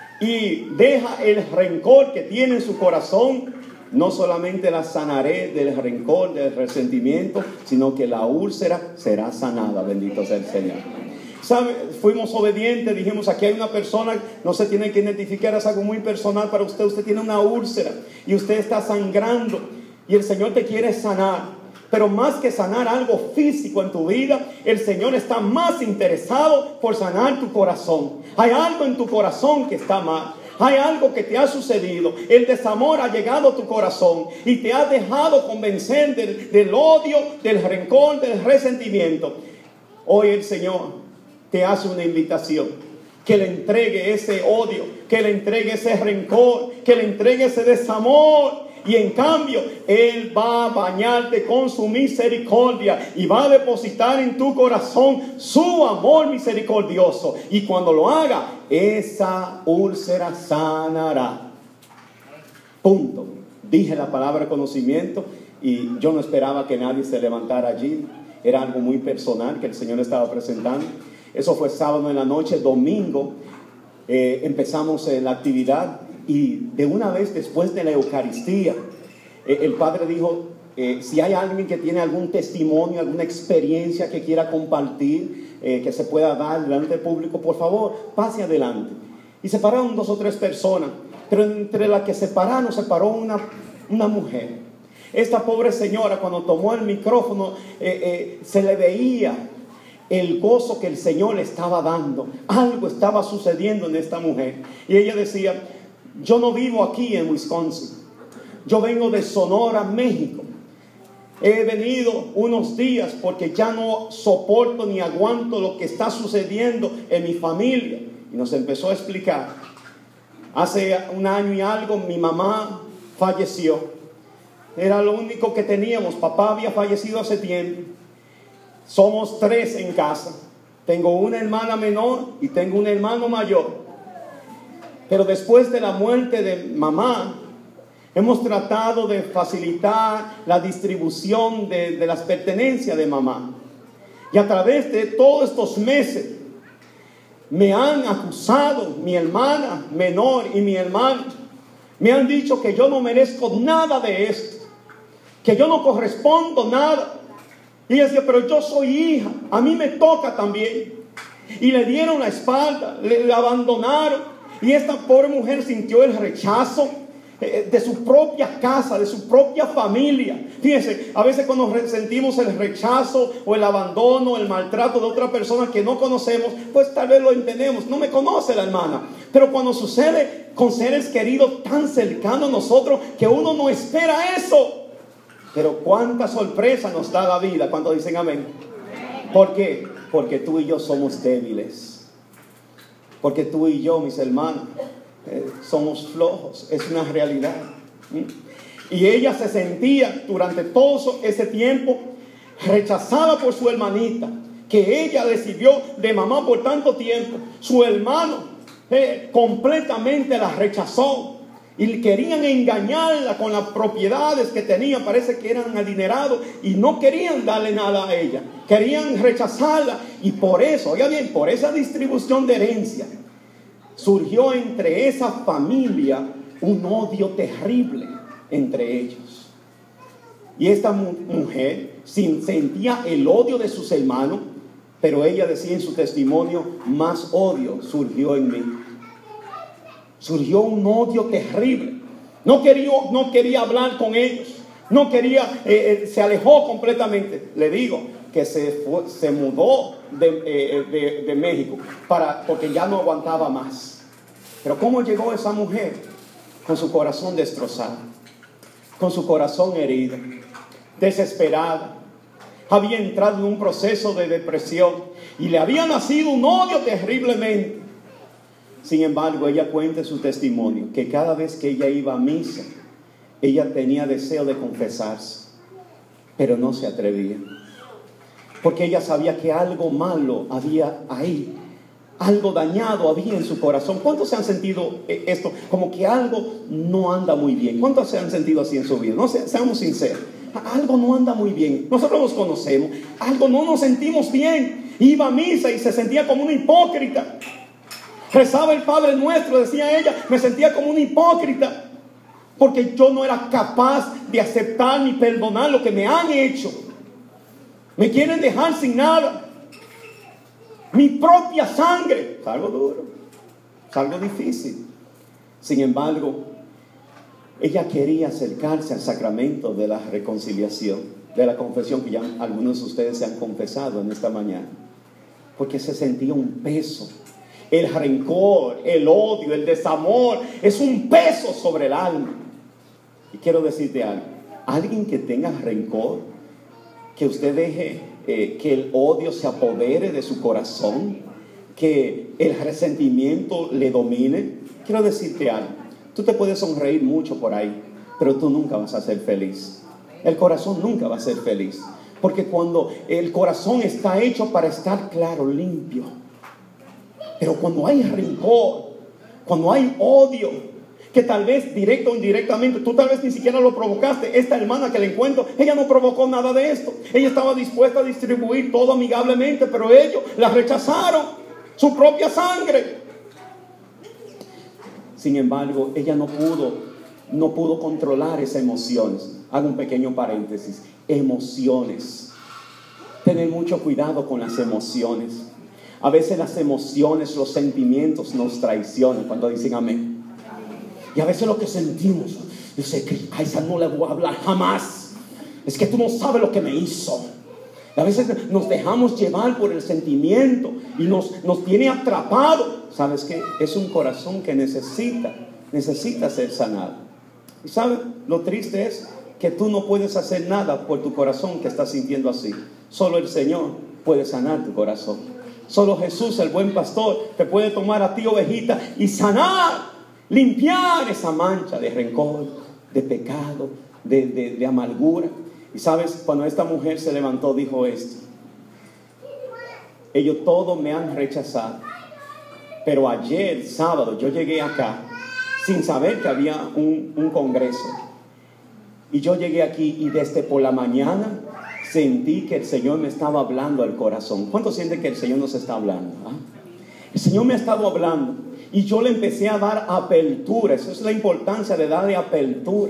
y deja el rencor que tiene en su corazón, no solamente la sanaré del rencor, del resentimiento, sino que la úlcera será sanada. Bendito sea el Señor. ¿Sabe? Fuimos obedientes, dijimos, aquí hay una persona, no se tiene que identificar, es algo muy personal para usted. Usted tiene una úlcera y usted está sangrando y el Señor te quiere sanar. Pero más que sanar algo físico en tu vida, el Señor está más interesado por sanar tu corazón. Hay algo en tu corazón que está mal. Hay algo que te ha sucedido. El desamor ha llegado a tu corazón y te ha dejado convencer del, del odio, del rencor, del resentimiento. Hoy el Señor te hace una invitación. Que le entregue ese odio, que le entregue ese rencor, que le entregue ese desamor. Y en cambio, Él va a bañarte con su misericordia y va a depositar en tu corazón su amor misericordioso. Y cuando lo haga, esa úlcera sanará. Punto. Dije la palabra conocimiento y yo no esperaba que nadie se levantara allí. Era algo muy personal que el Señor estaba presentando. Eso fue sábado en la noche. Domingo eh, empezamos eh, la actividad. Y de una vez después de la Eucaristía, eh, el Padre dijo, eh, si hay alguien que tiene algún testimonio, alguna experiencia que quiera compartir, eh, que se pueda dar delante del público, por favor, pase adelante. Y se pararon dos o tres personas, pero entre las que se pararon, se paró una, una mujer. Esta pobre señora, cuando tomó el micrófono, eh, eh, se le veía el gozo que el Señor le estaba dando. Algo estaba sucediendo en esta mujer. Y ella decía, yo no vivo aquí en Wisconsin. Yo vengo de Sonora, México. He venido unos días porque ya no soporto ni aguanto lo que está sucediendo en mi familia. Y nos empezó a explicar. Hace un año y algo mi mamá falleció. Era lo único que teníamos. Papá había fallecido hace tiempo. Somos tres en casa. Tengo una hermana menor y tengo un hermano mayor. Pero después de la muerte de mamá, hemos tratado de facilitar la distribución de, de las pertenencias de mamá. Y a través de todos estos meses, me han acusado mi hermana menor y mi hermano. Me han dicho que yo no merezco nada de esto, que yo no correspondo nada. Y ella decía, pero yo soy hija, a mí me toca también. Y le dieron la espalda, le, le abandonaron. Y esta pobre mujer sintió el rechazo eh, de su propia casa, de su propia familia. Fíjense, a veces cuando sentimos el rechazo o el abandono, el maltrato de otra persona que no conocemos, pues tal vez lo entendemos. No me conoce la hermana. Pero cuando sucede con seres queridos tan cercanos a nosotros, que uno no espera eso. Pero cuánta sorpresa nos da la vida cuando dicen amén. ¿Por qué? Porque tú y yo somos débiles. Porque tú y yo, mis hermanos, eh, somos flojos. Es una realidad. ¿Mm? Y ella se sentía durante todo ese tiempo rechazada por su hermanita, que ella recibió de mamá por tanto tiempo. Su hermano eh, completamente la rechazó. Y querían engañarla con las propiedades que tenían. Parece que eran adinerados y no querían darle nada a ella. Querían rechazarla. Y por eso, oiga bien, por esa distribución de herencia, surgió entre esa familia un odio terrible entre ellos. Y esta mu- mujer sentía el odio de sus hermanos, pero ella decía en su testimonio, más odio surgió en mí. Surgió un odio terrible. No quería, no quería hablar con ellos. No quería, eh, se alejó completamente. Le digo que se, fue, se mudó de, eh, de, de México para, porque ya no aguantaba más. Pero ¿cómo llegó esa mujer? Con su corazón destrozado, con su corazón herido, desesperada. Había entrado en un proceso de depresión y le había nacido un odio terriblemente. Sin embargo, ella cuenta en su testimonio que cada vez que ella iba a misa, ella tenía deseo de confesarse, pero no se atrevía. Porque ella sabía que algo malo había ahí, algo dañado había en su corazón. ¿Cuántos se han sentido esto? Como que algo no anda muy bien. ¿Cuántos se han sentido así en su vida? No, seamos sinceros. Algo no anda muy bien. Nosotros nos conocemos. Algo no nos sentimos bien. Iba a misa y se sentía como una hipócrita. Rezaba el Padre Nuestro, decía ella, me sentía como una hipócrita, porque yo no era capaz de aceptar ni perdonar lo que me han hecho. Me quieren dejar sin nada. Mi propia sangre. Es algo duro, es algo difícil. Sin embargo, ella quería acercarse al sacramento de la reconciliación, de la confesión, que ya algunos de ustedes se han confesado en esta mañana, porque se sentía un peso. El rencor, el odio, el desamor, es un peso sobre el alma. Y quiero decirte algo, alguien que tenga rencor, que usted deje eh, que el odio se apodere de su corazón, que el resentimiento le domine. Quiero decirte algo, tú te puedes sonreír mucho por ahí, pero tú nunca vas a ser feliz. El corazón nunca va a ser feliz, porque cuando el corazón está hecho para estar claro, limpio. Pero cuando hay rencor, cuando hay odio, que tal vez directo o indirectamente, tú tal vez ni siquiera lo provocaste. Esta hermana que le encuentro, ella no provocó nada de esto. Ella estaba dispuesta a distribuir todo amigablemente, pero ellos la rechazaron, su propia sangre. Sin embargo, ella no pudo, no pudo controlar esas emociones. Hago un pequeño paréntesis. Emociones. Tener mucho cuidado con las emociones. A veces las emociones, los sentimientos nos traicionan cuando dicen amén. Y a veces lo que sentimos, yo sé que a esa no le voy a hablar jamás. Es que tú no sabes lo que me hizo. Y a veces nos dejamos llevar por el sentimiento y nos, nos tiene atrapado. ¿Sabes qué? Es un corazón que necesita, necesita ser sanado. Y ¿sabes? Lo triste es que tú no puedes hacer nada por tu corazón que estás sintiendo así. Solo el Señor puede sanar tu corazón. Solo Jesús, el buen pastor, te puede tomar a ti, ovejita, y sanar, limpiar esa mancha de rencor, de pecado, de, de, de amargura. Y sabes, cuando esta mujer se levantó, dijo esto: ellos todos me han rechazado, pero ayer, sábado, yo llegué acá sin saber que había un, un congreso. Y yo llegué aquí y desde por la mañana sentí que el Señor me estaba hablando al corazón. ¿Cuántos sienten que el Señor nos está hablando? ¿Ah? El Señor me ha estado hablando y yo le empecé a dar apertura. Esa es la importancia de darle apertura.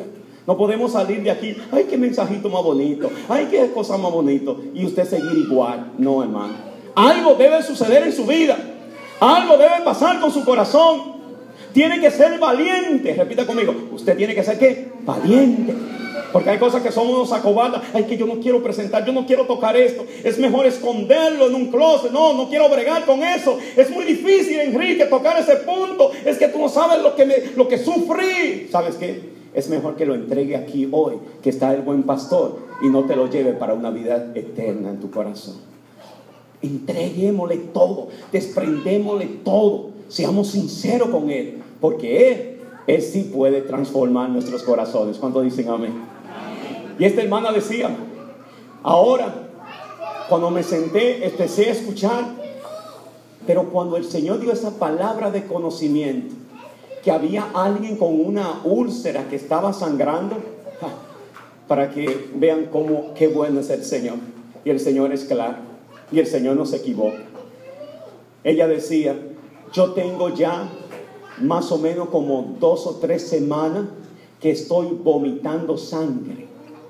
No podemos salir de aquí, ay, qué mensajito más bonito, ay, qué cosa más bonito, y usted seguir igual. No, hermano. Algo debe suceder en su vida. Algo debe pasar con su corazón. Tiene que ser valiente. Repita conmigo. Usted tiene que ser ¿qué? Valiente. Porque hay cosas que son unos acobardados. Ay, que yo no quiero presentar, yo no quiero tocar esto. Es mejor esconderlo en un closet. No, no quiero bregar con eso. Es muy difícil, Enrique, tocar ese punto. Es que tú no sabes lo que, me, lo que sufrí. ¿Sabes qué? Es mejor que lo entregue aquí hoy, que está el buen pastor, y no te lo lleve para una vida eterna en tu corazón. Entreguémosle todo, desprendémosle todo, seamos sinceros con Él, porque Él, Él sí puede transformar nuestros corazones. ¿Cuántos dicen amén? Amén. Y esta hermana decía, ahora, cuando me senté, empecé a escuchar, pero cuando el Señor dio esa palabra de conocimiento, que había alguien con una úlcera que estaba sangrando, para que vean cómo, qué bueno es el Señor. Y el Señor es claro, y el Señor no se equivoca. Ella decía, yo tengo ya más o menos como dos o tres semanas que estoy vomitando sangre.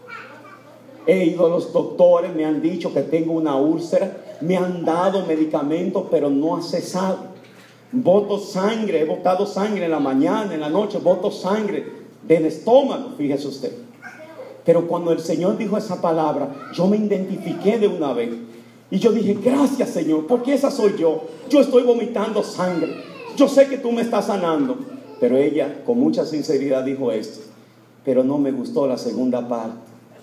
He ido a los doctores, me han dicho que tengo una úlcera, me han dado medicamentos, pero no ha cesado. Boto sangre, he botado sangre en la mañana, en la noche, boto sangre del estómago, fíjese usted. Pero cuando el Señor dijo esa palabra, yo me identifiqué de una vez. Y yo dije, gracias Señor, porque esa soy yo. Yo estoy vomitando sangre. Yo sé que tú me estás sanando. Pero ella, con mucha sinceridad, dijo esto. Pero no me gustó la segunda parte.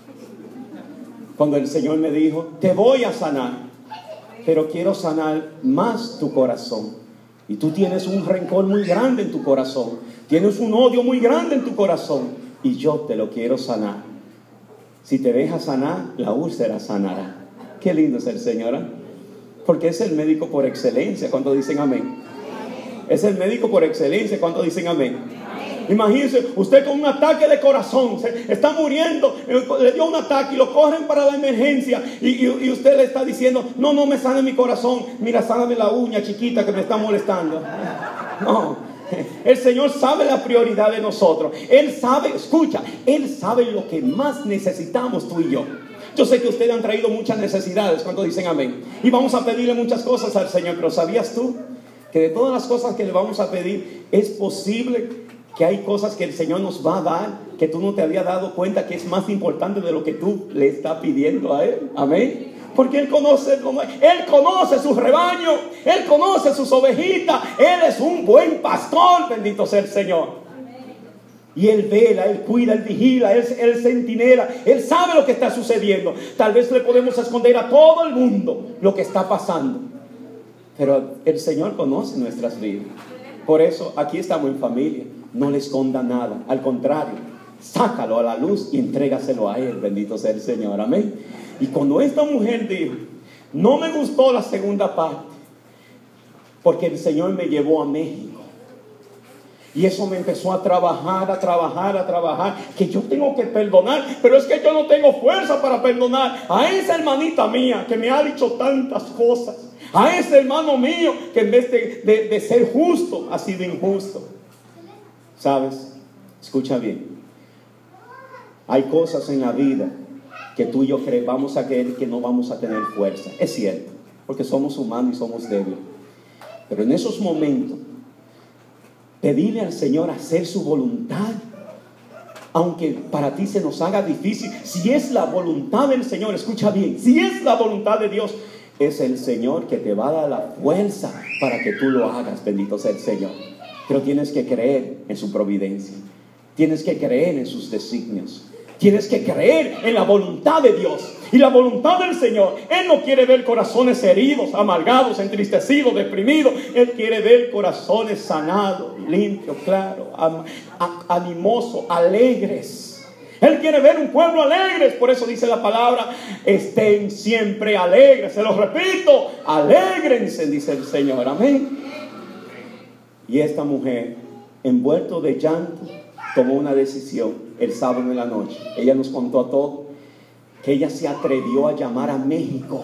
Cuando el Señor me dijo, te voy a sanar, pero quiero sanar más tu corazón. Y tú tienes un rencor muy grande en tu corazón. Tienes un odio muy grande en tu corazón. Y yo te lo quiero sanar. Si te dejas sanar, la úlcera sanará. Qué lindo es el Señor, ¿eh? Porque es el médico por excelencia. ¿Cuántos dicen amén? Amén. Es el médico por excelencia. ¿Cuántos dicen amén? Amén. Imagínense, usted con un ataque de corazón, se está muriendo, le dio un ataque y lo corren para la emergencia. Y, y, y usted le está diciendo, no, no me sane mi corazón. Mira, sáname la uña chiquita que me está molestando. No. El Señor sabe la prioridad de nosotros. Él sabe, escucha, Él sabe lo que más necesitamos tú y yo. Yo sé que ustedes han traído muchas necesidades. ¿Cuántos dicen amén? Y vamos a pedirle muchas cosas al Señor. Pero ¿sabías tú que de todas las cosas que le vamos a pedir, es posible que hay cosas que el Señor nos va a dar que tú no te habías dado cuenta que es más importante de lo que tú le estás pidiendo a Él? Amén. Porque Él conoce, Él conoce su rebaño, Él conoce sus ovejitas. Él es un buen pastor, bendito sea el Señor. Y Él vela, Él cuida, Él vigila, Él, Él centinela, Él sabe lo que está sucediendo. Tal vez le podemos esconder a todo el mundo lo que está pasando, pero el Señor conoce nuestras vidas. Por eso aquí estamos en familia. No le esconda nada, al contrario, sácalo a la luz y entrégaselo a Él, bendito sea el Señor, amén. Y cuando esta mujer dijo, no me gustó la segunda parte, porque el Señor me llevó a México. Y eso me empezó a trabajar, a trabajar, a trabajar, que yo tengo que perdonar, pero es que yo no tengo fuerza para perdonar a esa hermanita mía que me ha dicho tantas cosas, a ese hermano mío que en vez de, de, de ser justo, ha sido injusto. ¿Sabes? Escucha bien. Hay cosas en la vida que tú y yo cre- vamos a creer que no vamos a tener fuerza. Es cierto, porque somos humanos y somos débiles. Pero en esos momentos, pedirle al Señor hacer su voluntad, aunque para ti se nos haga difícil, si es la voluntad del Señor, escucha bien, si es la voluntad de Dios, es el Señor que te va a dar la fuerza para que tú lo hagas, bendito sea el Señor. Pero tienes que creer en su providencia, tienes que creer en sus designios, tienes que creer en la voluntad de Dios y la voluntad del Señor. Él no quiere ver corazones heridos, amargados, entristecidos, deprimidos. Él quiere ver corazones sanados, limpios, claros, am- a- animosos, alegres. Él quiere ver un pueblo alegre. Por eso dice la palabra, estén siempre alegres. Se lo repito, alégrense, dice el Señor, amén. Y esta mujer, envuelto de llanto, tomó una decisión el sábado en la noche. Ella nos contó a todos que ella se atrevió a llamar a México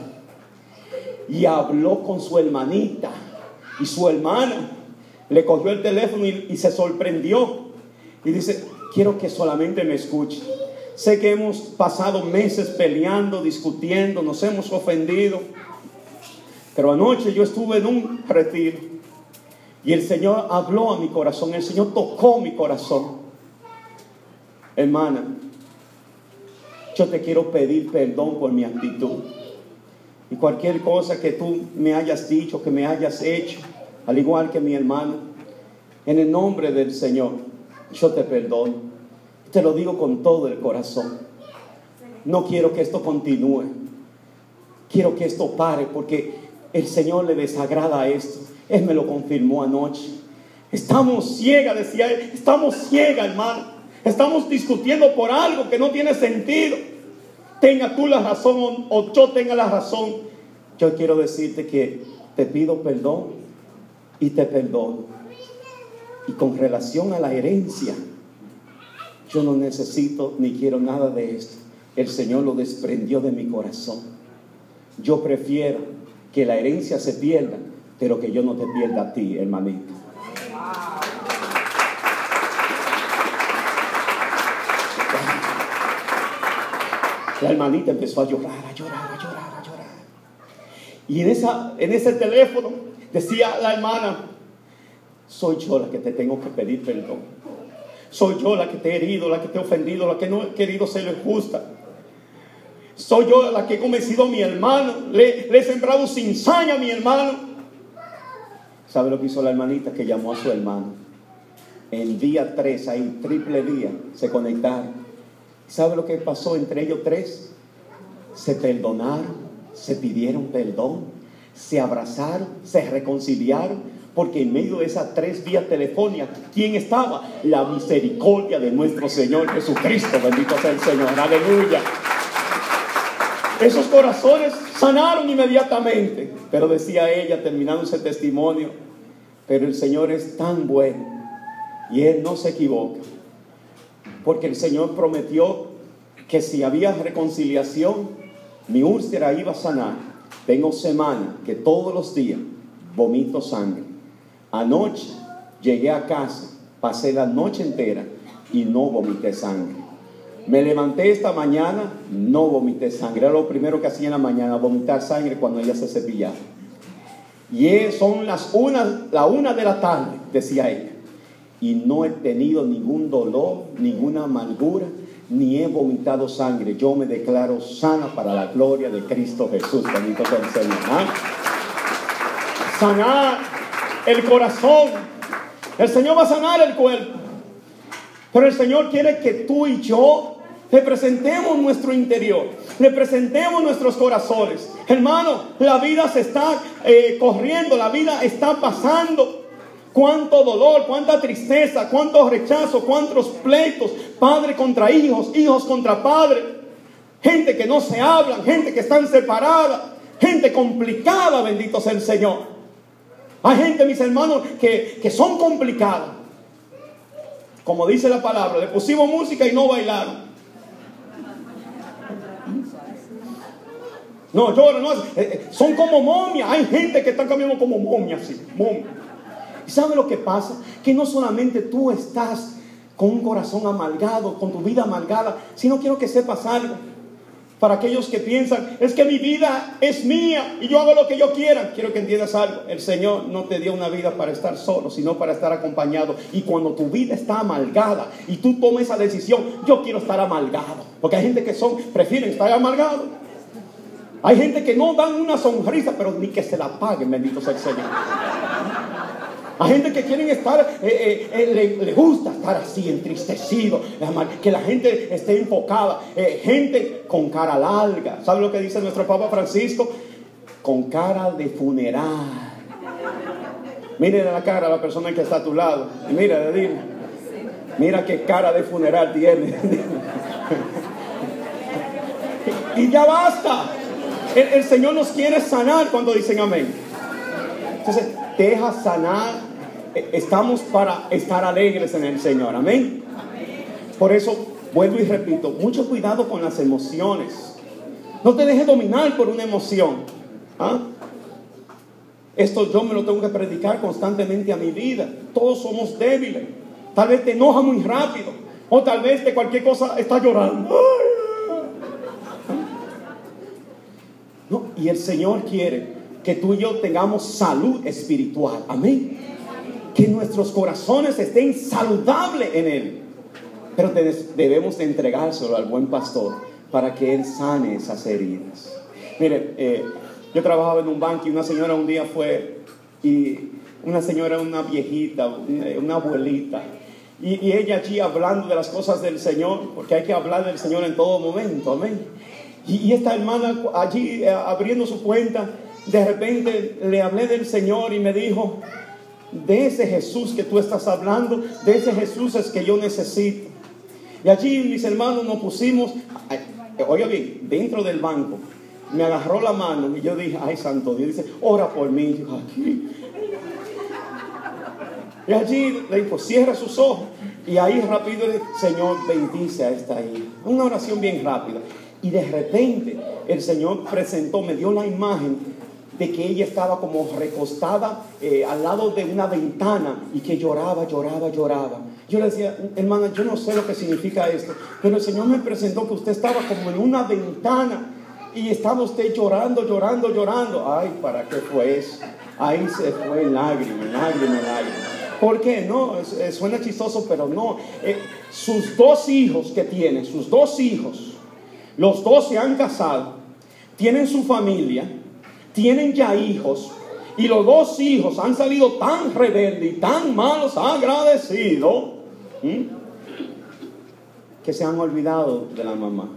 y habló con su hermanita, y su hermana le cogió el teléfono y, y se sorprendió y dice, quiero que solamente me escuche. Sé que hemos pasado meses peleando, discutiendo, nos hemos ofendido. Pero anoche yo estuve en un retiro y el Señor habló a mi corazón, el Señor tocó mi corazón. Hermana, yo te quiero pedir perdón por mi actitud. Y cualquier cosa que tú me hayas dicho, que me hayas hecho, al igual que mi hermano, en el nombre del Señor, yo te perdono. Te lo digo con todo el corazón. No quiero que esto continúe. Quiero que esto pare, porque el Señor le desagrada esto. Él me lo confirmó anoche. Estamos ciega, decía él. Estamos ciega, hermano. Estamos discutiendo por algo que no tiene sentido. Tenga tú la razón o, o yo tenga la razón. Yo quiero decirte que te pido perdón y te perdono. Y con relación a la herencia, yo no necesito ni quiero nada de esto. El Señor lo desprendió de mi corazón. Yo prefiero que la herencia se pierda, pero que yo no te pierda a ti, hermanito. La hermanita empezó a llorar, a llorar, a llorar, a llorar. Y en, esa, en ese teléfono decía la hermana: soy yo la que te tengo que pedir perdón. Soy yo la que te he herido, la que te he ofendido, la que no he querido ser justa. Soy yo la que he convencido a mi hermano. Le, le he sembrado cizaña a mi hermano. ¿Sabe lo que hizo la hermanita? Que llamó a su hermano. El día tres, ahí, triple día, se conectaron. ¿Sabe lo que pasó entre ellos tres? Se perdonaron, se pidieron perdón, se abrazaron, se reconciliaron, porque en medio de esas tres vías telefónicas, ¿quién estaba? La misericordia de nuestro Señor Jesucristo. Bendito sea el Señor, aleluya. Esos corazones sanaron inmediatamente. Pero decía ella, terminando ese testimonio: pero el Señor es tan bueno y Él no se equivoca. Porque el Señor prometió que si había reconciliación, mi úlcera iba a sanar. Tengo semanas que todos los días vomito sangre. Anoche llegué a casa, pasé la noche entera y no vomité sangre. Me levanté esta mañana, no vomité sangre. Era lo primero que hacía en la mañana, vomitar sangre cuando ella se cepillaba. Y son las una, la una de la tarde, decía ella. Y no he tenido ningún dolor, ninguna amargura, ni he vomitado sangre. Yo me declaro sana para la gloria de Cristo Jesús. Bendito sea el Señor. ¿Ah? Sanar el corazón. El Señor va a sanar el cuerpo. Pero el Señor quiere que tú y yo le presentemos nuestro interior, le presentemos nuestros corazones. Hermano, la vida se está eh, corriendo, la vida está pasando. Cuánto dolor, cuánta tristeza, cuánto rechazo, cuántos pleitos, padre contra hijos, hijos contra padre, gente que no se hablan, gente que están separadas, gente complicada, bendito sea el Señor. Hay gente, mis hermanos, que, que son complicadas. Como dice la palabra, le pusimos música y no bailaron. No, lloran, no, eh, son como momias. Hay gente que está caminando como momias, sí, momias. ¿Y sabe lo que pasa? Que no solamente tú estás con un corazón amargado, con tu vida amargada, sino quiero que sepas algo. Para aquellos que piensan, es que mi vida es mía y yo hago lo que yo quiera. Quiero que entiendas algo. El Señor no te dio una vida para estar solo, sino para estar acompañado. Y cuando tu vida está amargada y tú tomas esa decisión, yo quiero estar amargado. Porque hay gente que son, prefieren estar amargado. Hay gente que no dan una sonrisa, pero ni que se la paguen, bendito sea el Señor. Hay gente que quieren estar, eh, eh, eh, le, le gusta estar así, entristecido, que la gente esté enfocada. Eh, gente con cara larga. ¿Sabe lo que dice nuestro Papa Francisco? Con cara de funeral. Mire la cara a la persona que está a tu lado. Y mira, dile, mira qué cara de funeral tiene. Y ya basta. El, el Señor nos quiere sanar cuando dicen amén. Entonces, deja sanar. Estamos para estar alegres en el Señor. Amén. Por eso, vuelvo y repito, mucho cuidado con las emociones. No te dejes dominar por una emoción. ¿Ah? Esto yo me lo tengo que predicar constantemente a mi vida. Todos somos débiles. Tal vez te enoja muy rápido. O tal vez de cualquier cosa está llorando. No, y el Señor quiere que tú y yo tengamos salud espiritual. Amén. Que nuestros corazones estén saludables en Él. Pero debemos de entregárselo al buen pastor para que Él sane esas heridas. Mire, eh, yo trabajaba en un banco y una señora un día fue, y una señora, una viejita, una, una abuelita, y, y ella allí hablando de las cosas del Señor, porque hay que hablar del Señor en todo momento, amén. Y, y esta hermana allí eh, abriendo su cuenta, de repente le hablé del Señor y me dijo: de ese Jesús que tú estás hablando, de ese Jesús es que yo necesito. Y allí mis hermanos nos pusimos, oiga bien, dentro del banco, me agarró la mano y yo dije: ay, santo Dios, dice, ora por mí. Yo, aquí. Y allí le dijo: cierra sus ojos. Y ahí rápido le, Señor, bendice a esta hija. Una oración bien rápida. Y de repente el Señor presentó, me dio la imagen de que ella estaba como recostada eh, al lado de una ventana y que lloraba, lloraba, lloraba. Yo le decía: hermana, yo no sé lo que significa esto, pero el Señor me presentó que usted estaba como en una ventana y estaba usted llorando, llorando, llorando. Ay, ¿para qué fue eso? Ahí se fue en lágrimas, lágrimas, lágrimas. ¿Por qué? No, es, es, suena chistoso, pero no. Eh, sus dos hijos que tiene, sus dos hijos, los dos se han casado, tienen su familia, tienen ya hijos, y los dos hijos han salido tan rebeldes y tan malos agradecidos, ¿sí?, que se han olvidado de la mamá.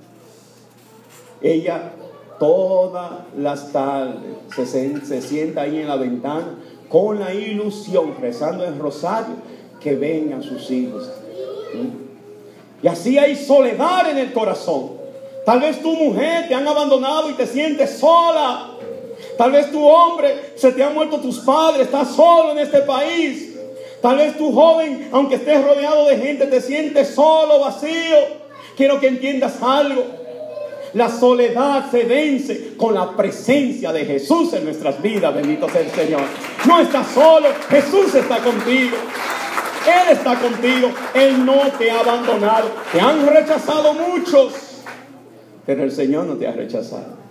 Ella todas las tardes se, se sienta ahí en la ventana con la ilusión, rezando el rosario, que vengan sus hijos, ¿sí? Y así hay soledad en el corazón. Tal vez tu mujer te han abandonado y te sientes sola. Tal vez tu hombre, se te han muerto tus padres, estás solo en este país. Tal vez tu joven, aunque estés rodeado de gente, te sientes solo, vacío. Quiero que entiendas algo. La soledad se vence con la presencia de Jesús en nuestras vidas. Bendito sea el Señor. No estás solo, Jesús está contigo. Él está contigo. Él no te ha abandonado. Te han rechazado muchos, pero el Señor no te ha rechazado.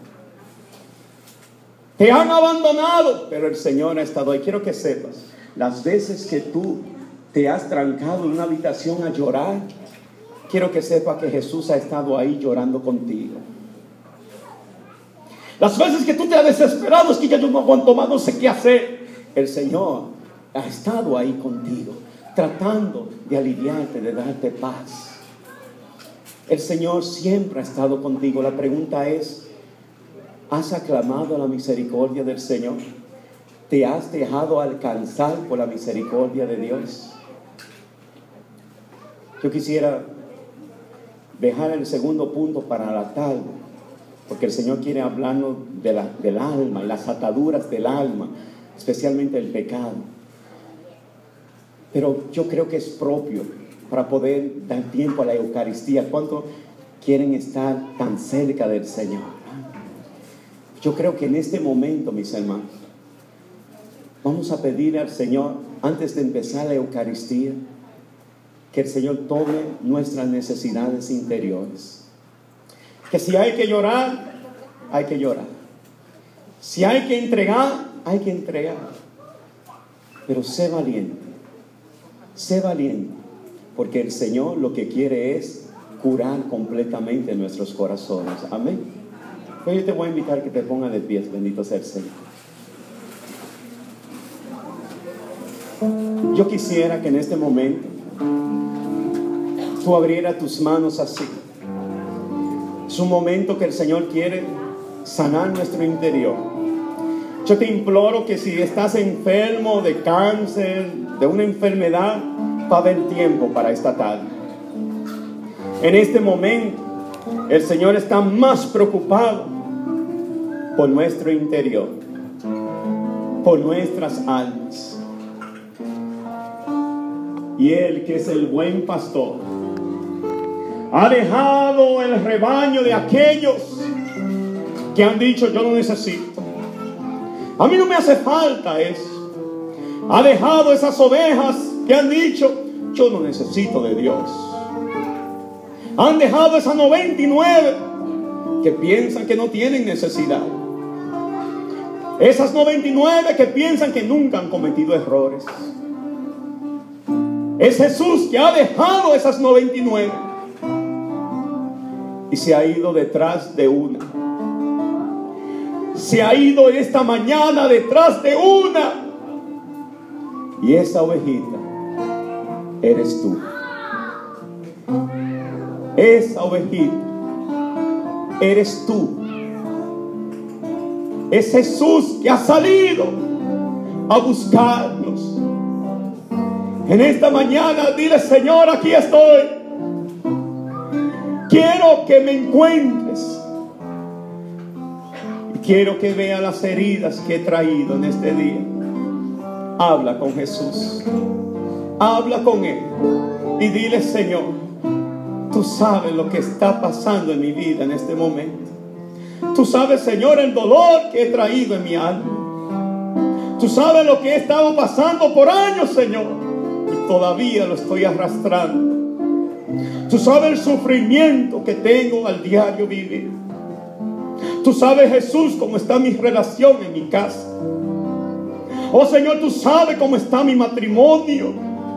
Te han abandonado, pero el Señor ha estado ahí. Quiero que sepas, las veces que tú te has trancado en una habitación a llorar, quiero que sepas que Jesús ha estado ahí llorando contigo. Las veces que tú te has desesperado, es que ya yo no aguanto más, no sé qué hacer, el Señor ha estado ahí contigo, tratando de aliviarte, de darte paz. El Señor siempre ha estado contigo. La pregunta es: ¿has aclamado la misericordia del Señor? ¿Te has dejado alcanzar por la misericordia de Dios? Yo quisiera dejar el segundo punto para la tarde, porque el Señor quiere hablarnos de la, del alma y las ataduras del alma, especialmente el pecado. Pero yo creo que es propio para poder dar tiempo a la Eucaristía. ¿Cuántos quieren estar tan cerca del Señor? Yo creo que en este momento, mis hermanos, vamos a pedir al Señor, antes de empezar la Eucaristía, que el Señor tome nuestras necesidades interiores. Que si hay que llorar, hay que llorar. Si hay que entregar, hay que entregar. Pero sé valiente, sé valiente, porque el Señor lo que quiere es curar completamente nuestros corazones. Amén. Pues yo te voy a invitar que te pongas de pie. Bendito sea el Señor. Yo quisiera que en este momento tú abrieras tus manos así. Es un momento que el Señor quiere sanar nuestro interior. Yo te imploro que si estás enfermo de cáncer, de una enfermedad, va a haber tiempo para esta tarde. En este momento el Señor está más preocupado por nuestro interior, por nuestras almas. Y Él, que es el buen pastor, ha dejado el rebaño de aquellos que han dicho: yo no necesito, a mí no me hace falta eso. Ha dejado esas ovejas que han dicho: yo no necesito de Dios. Han dejado esas noventa y nueve que piensan que no tienen necesidad. Esas noventa y nueve que piensan que nunca han cometido errores. Es Jesús que ha dejado esas noventa y nueve y se ha ido detrás de una. Se ha ido esta mañana detrás de una. Y esa ovejita eres tú. Esa ovejita eres tú. Es Jesús que ha salido a buscarnos. En esta mañana dile: Señor, aquí estoy. Quiero que me encuentres. Y quiero que vea las heridas que he traído en este día. Habla con Jesús. Habla con Él. Y dile: Señor, tú sabes lo que está pasando en mi vida en este momento. Tú sabes, Señor, el dolor que he traído en mi alma. Tú sabes lo que he estado pasando por años, Señor, y todavía lo estoy arrastrando. Tú sabes el sufrimiento que tengo al diario vivir. Tú sabes, Jesús, cómo está mi relación en mi casa. Oh, Señor, tú sabes cómo está mi matrimonio.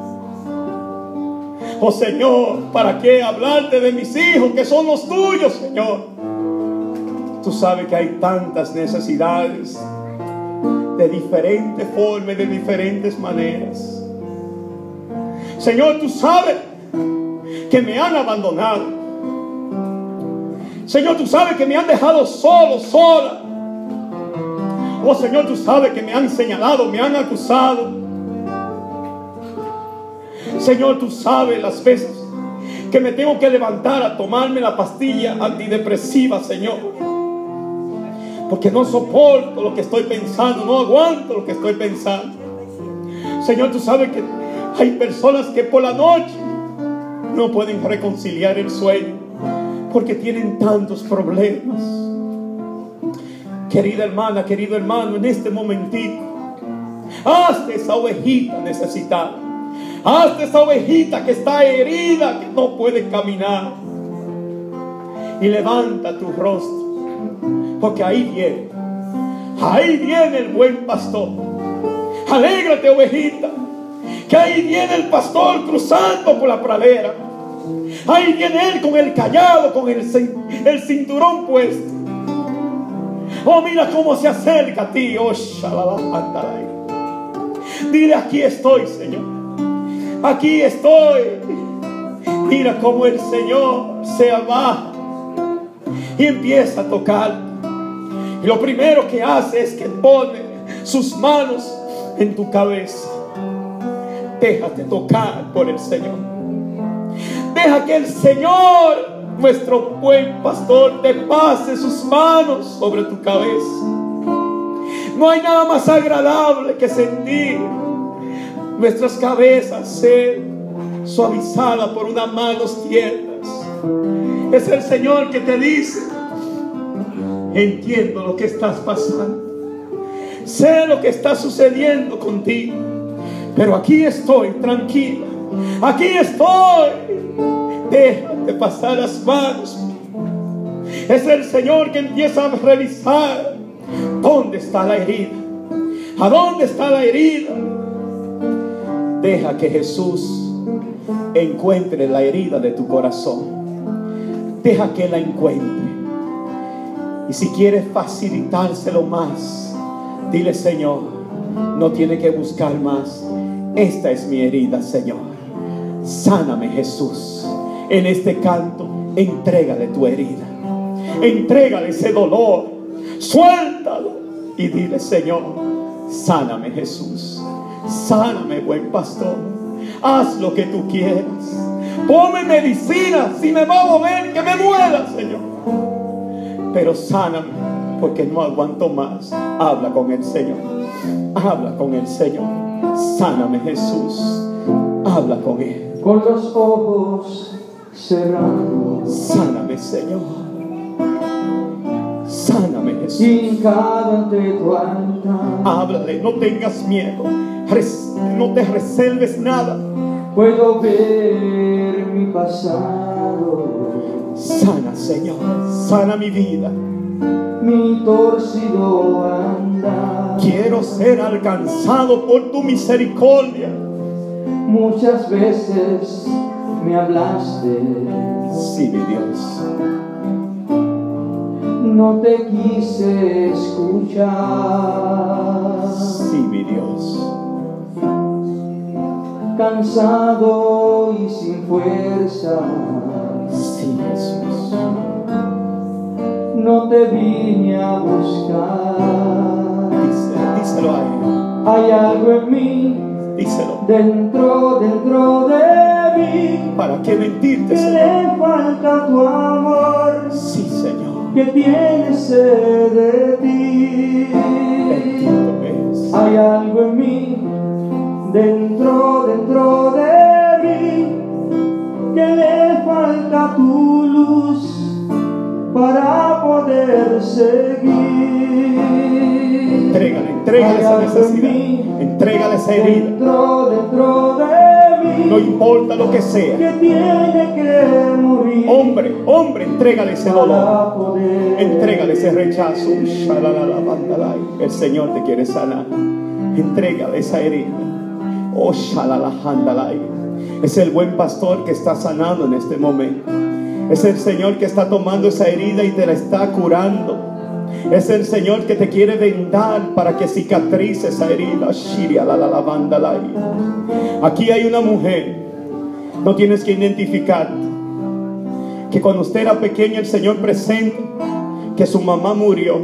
Oh, Señor, ¿para qué hablarte de mis hijos que son los tuyos, Señor? Tú sabes que hay tantas necesidades de diferentes formas, de diferentes maneras. Señor, tú sabes que me han abandonado. Señor, tú sabes que me han dejado solo, sola. Oh, Señor, tú sabes que me han señalado, me han acusado. Señor, tú sabes las veces que me tengo que levantar a tomarme la pastilla antidepresiva, Señor, porque no soporto lo que estoy pensando, no aguanto lo que estoy pensando. Señor, tú sabes que hay personas que por la noche no pueden reconciliar el sueño porque tienen tantos problemas. Querida hermana, querido hermano, en este momentito, hazte esa ovejita necesitada. Hazte esa ovejita que está herida, que no puede caminar, y levanta tu rostro, porque ahí viene, ahí viene el buen pastor. Alégrate, ovejita, que ahí viene el pastor cruzando por la pradera. Ahí viene él con el cayado, con el, el cinturón puesto. Oh, mira cómo se acerca a ti. Oh, shalalahandalay. Dile: aquí estoy, Señor. Aquí estoy. Mira cómo el Señor se abaja y empieza a tocar. Y lo primero que hace es que pone sus manos en tu cabeza. Déjate tocar por el Señor. Deja que el Señor, nuestro buen pastor, te pase sus manos sobre tu cabeza. No hay nada más agradable que sentir nuestras cabezas ser suavizadas por unas manos tiernas. Es el Señor que te dice: entiendo lo que estás pasando, sé lo que está sucediendo contigo, pero aquí estoy, tranquila, aquí estoy. Déjate pasar las manos. Es el Señor que empieza a revisar dónde está la herida, a dónde está la herida. Deja que Jesús encuentre la herida de tu corazón. Deja que la encuentre. Y si quieres facilitárselo más, dile: Señor, no tiene que buscar más. Esta es mi herida, Señor. Sáname, Jesús. En este canto, entrégale tu herida. Entrégale ese dolor. Suéltalo. Y dile: Señor, sáname, Jesús. Sáname, buen pastor. Haz lo que tú quieras. Ponme medicina. Si me va a mover, que me muera, Señor. Pero sáname, porque no aguanto más. Habla con el Señor. Habla con el Señor. Sáname, Jesús. Habla con Él. Con los ojos cerrados. Sáname, Señor. Sáname, Jesús. Hincado ante tu altar. Háblale, no tengas miedo. Res, no te reserves nada. Puedo ver mi pasado. Sana, Señor, sana mi vida. mi torcido andar. Quiero ser alcanzado por tu misericordia. Muchas veces me hablaste, Sí, mi Dios. no te quise escuchar. Sí, mi Dios. Cansado y sin fuerza, Sí, Jesús. no te vine a buscar. Díselo, díselo a Él. Hay algo en mí, Díselo. dentro, dentro de mí, ¿Para qué mentirte, que Señor? le falta tu amor, Sí, Señor. que tiene sed de ti. Bendito es. Hay algo en mí, dentro, dentro de mí, que le falta tu luz para poder seguir. Entrégale, entrégale esa necesidad. Entrégale esa herida. Dentro, dentro de No mí, importa lo que sea. que tiene que morir Hombre, hombre, entrégale ese dolor. para poder. Entrégale ese rechazo. Shalalala. El Señor te quiere sanar. Entrégale esa herida. Oh, shalalahandalai. Es el buen pastor que está sanando en este momento. Es el Señor que está tomando esa herida y te la está curando. Es el Señor que te quiere vendar para que cicatrice esa herida. Shirialalalabandalai. Aquí hay una mujer. No tienes que identificarte. Que cuando usted era pequeña el Señor presenta que su mamá murió.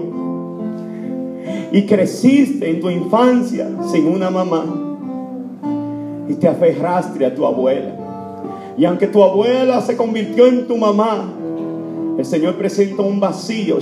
Y creciste en tu infancia sin una mamá. Y te aferraste a tu abuela. Y aunque tu abuela se convirtió en tu mamá, el Señor presenta un vacío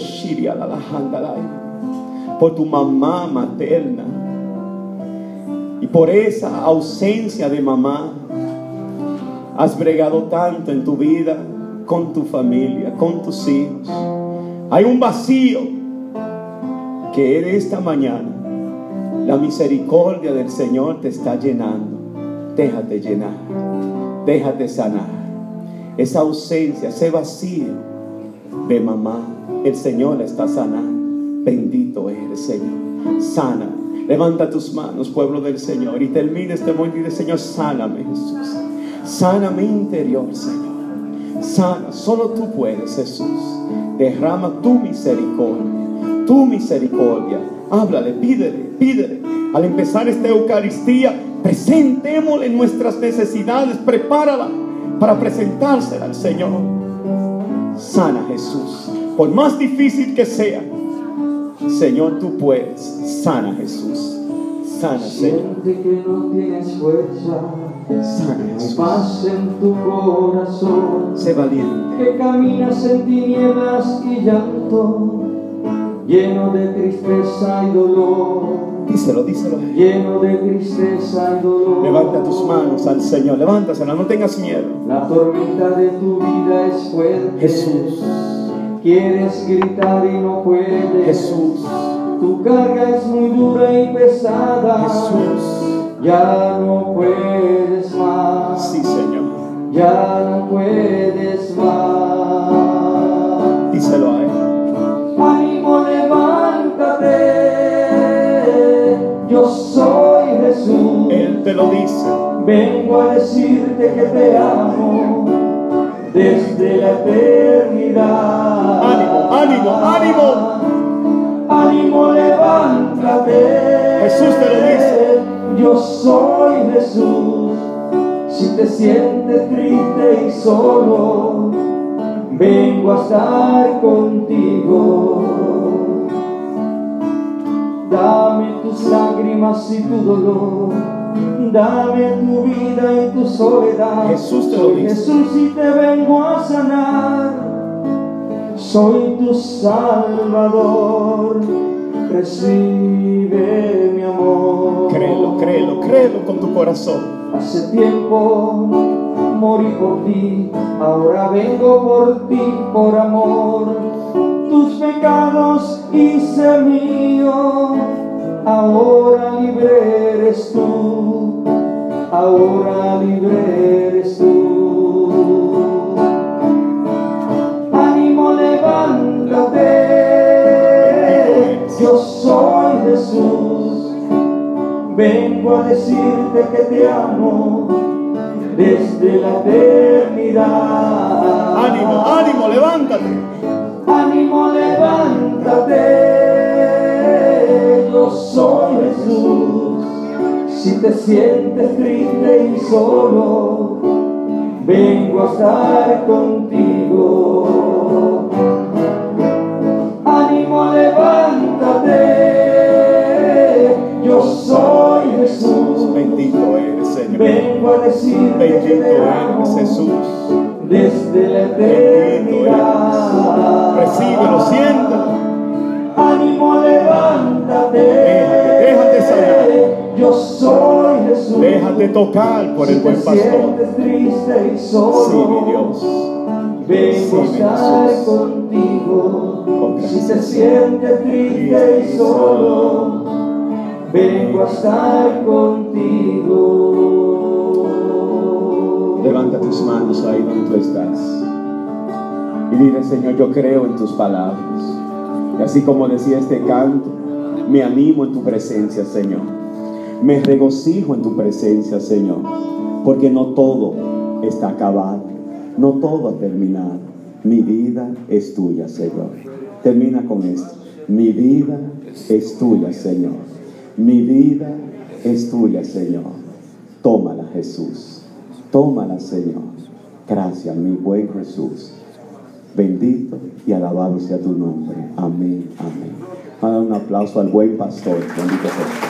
por tu mamá materna. Y por esa ausencia de mamá has bregado tanto en tu vida con tu familia, con tus hijos. Hay un vacío que en esta mañana la misericordia del Señor te está llenando. Déjate llenar, déjate sanar. Esa ausencia, ese vacío de mamá, el Señor la está sanando. Bendito eres, Señor. Sana. Levanta tus manos, pueblo del Señor, y termina este momento y dice: Señor, sáname, Jesús. Sana mi interior, Señor. Sana, solo tú puedes, Jesús. Derrama tu misericordia, tu misericordia. Háblale, pídele, pídele. Al empezar esta Eucaristía, presentémosle nuestras necesidades, prepárala para presentársela al Señor. Sana, Jesús, por más difícil que sea. Señor, tú puedes. Sana, Jesús. Sana, Señor. Siente que no tienes fuerza, Sana, hay Jesús. paz en tu corazón, Sé valiente. que caminas en tinieblas y llanto, lleno de tristeza y dolor. Díselo, díselo a Él. Lleno de tristeza y dolor. Levanta tus manos al Señor. Levántasela, no tengas miedo. La tormenta de tu vida es fuerte. Jesús. Quieres gritar y no puedes. Jesús. Tu carga es muy dura y pesada. Jesús. Ya no puedes más. Sí, Señor. Ya no puedes más. Díselo a Él. Ánimo, levántate. Yo soy Jesús. Él te lo dice. Vengo a decirte que te amo desde la eternidad. Ánimo, ánimo, ánimo. Ánimo, levántate. Jesús te lo dice. Yo soy Jesús. Si te sientes triste y solo, vengo a estar contigo. Dame tus lágrimas y tu dolor, dame tu vida y tu soledad. Jesús te lo Soy dice. Jesús y te vengo a sanar. Soy tu Salvador. Recibe mi amor. Créelo, créelo, créelo con tu corazón. Hace tiempo morí por ti, ahora vengo por ti, por amor. Tus pecados hice mío, ahora libre eres tú, ahora libre eres tú. vengo a decirte que te amo desde la eternidad. Ánimo, ánimo, levántate. Ánimo, levántate, yo soy Jesús. Si te sientes triste y solo, vengo a estar contigo. Ánimo, levántate, yo soy Jesús. Bendito eres, Señor. Vengo a decirte Bendito que te amo eres, Jesús. desde la eternidad. Recíbelo, siéntelo. Ánimo, levántate. Déjate, déjate sanar. Yo soy Jesús. Déjate tocar por Si el buen te pastor. sientes triste y solo, Sí, mi Dios. vengo a Sí, mi estar Jesús. contigo. Oh, Si gracias, te Señor. sientes triste y solo, vengo a estar contigo. Levanta tus manos ahí donde tú estás y dile: Señor, yo creo en tus palabras. Y así como decía este canto, me animo en tu presencia, Señor. Me regocijo en tu presencia, Señor, porque no todo está acabado, no todo ha terminado. Mi vida es tuya, Señor. Termina con esto: mi vida es tuya, Señor. Mi vida es tuya, Señor. Tómala, Jesús. Tómala, Señor. Gracias, mi buen Jesús. Bendito y alabado sea tu nombre. Amén, amén. Vamos a dar un aplauso al buen pastor. Bendito sea.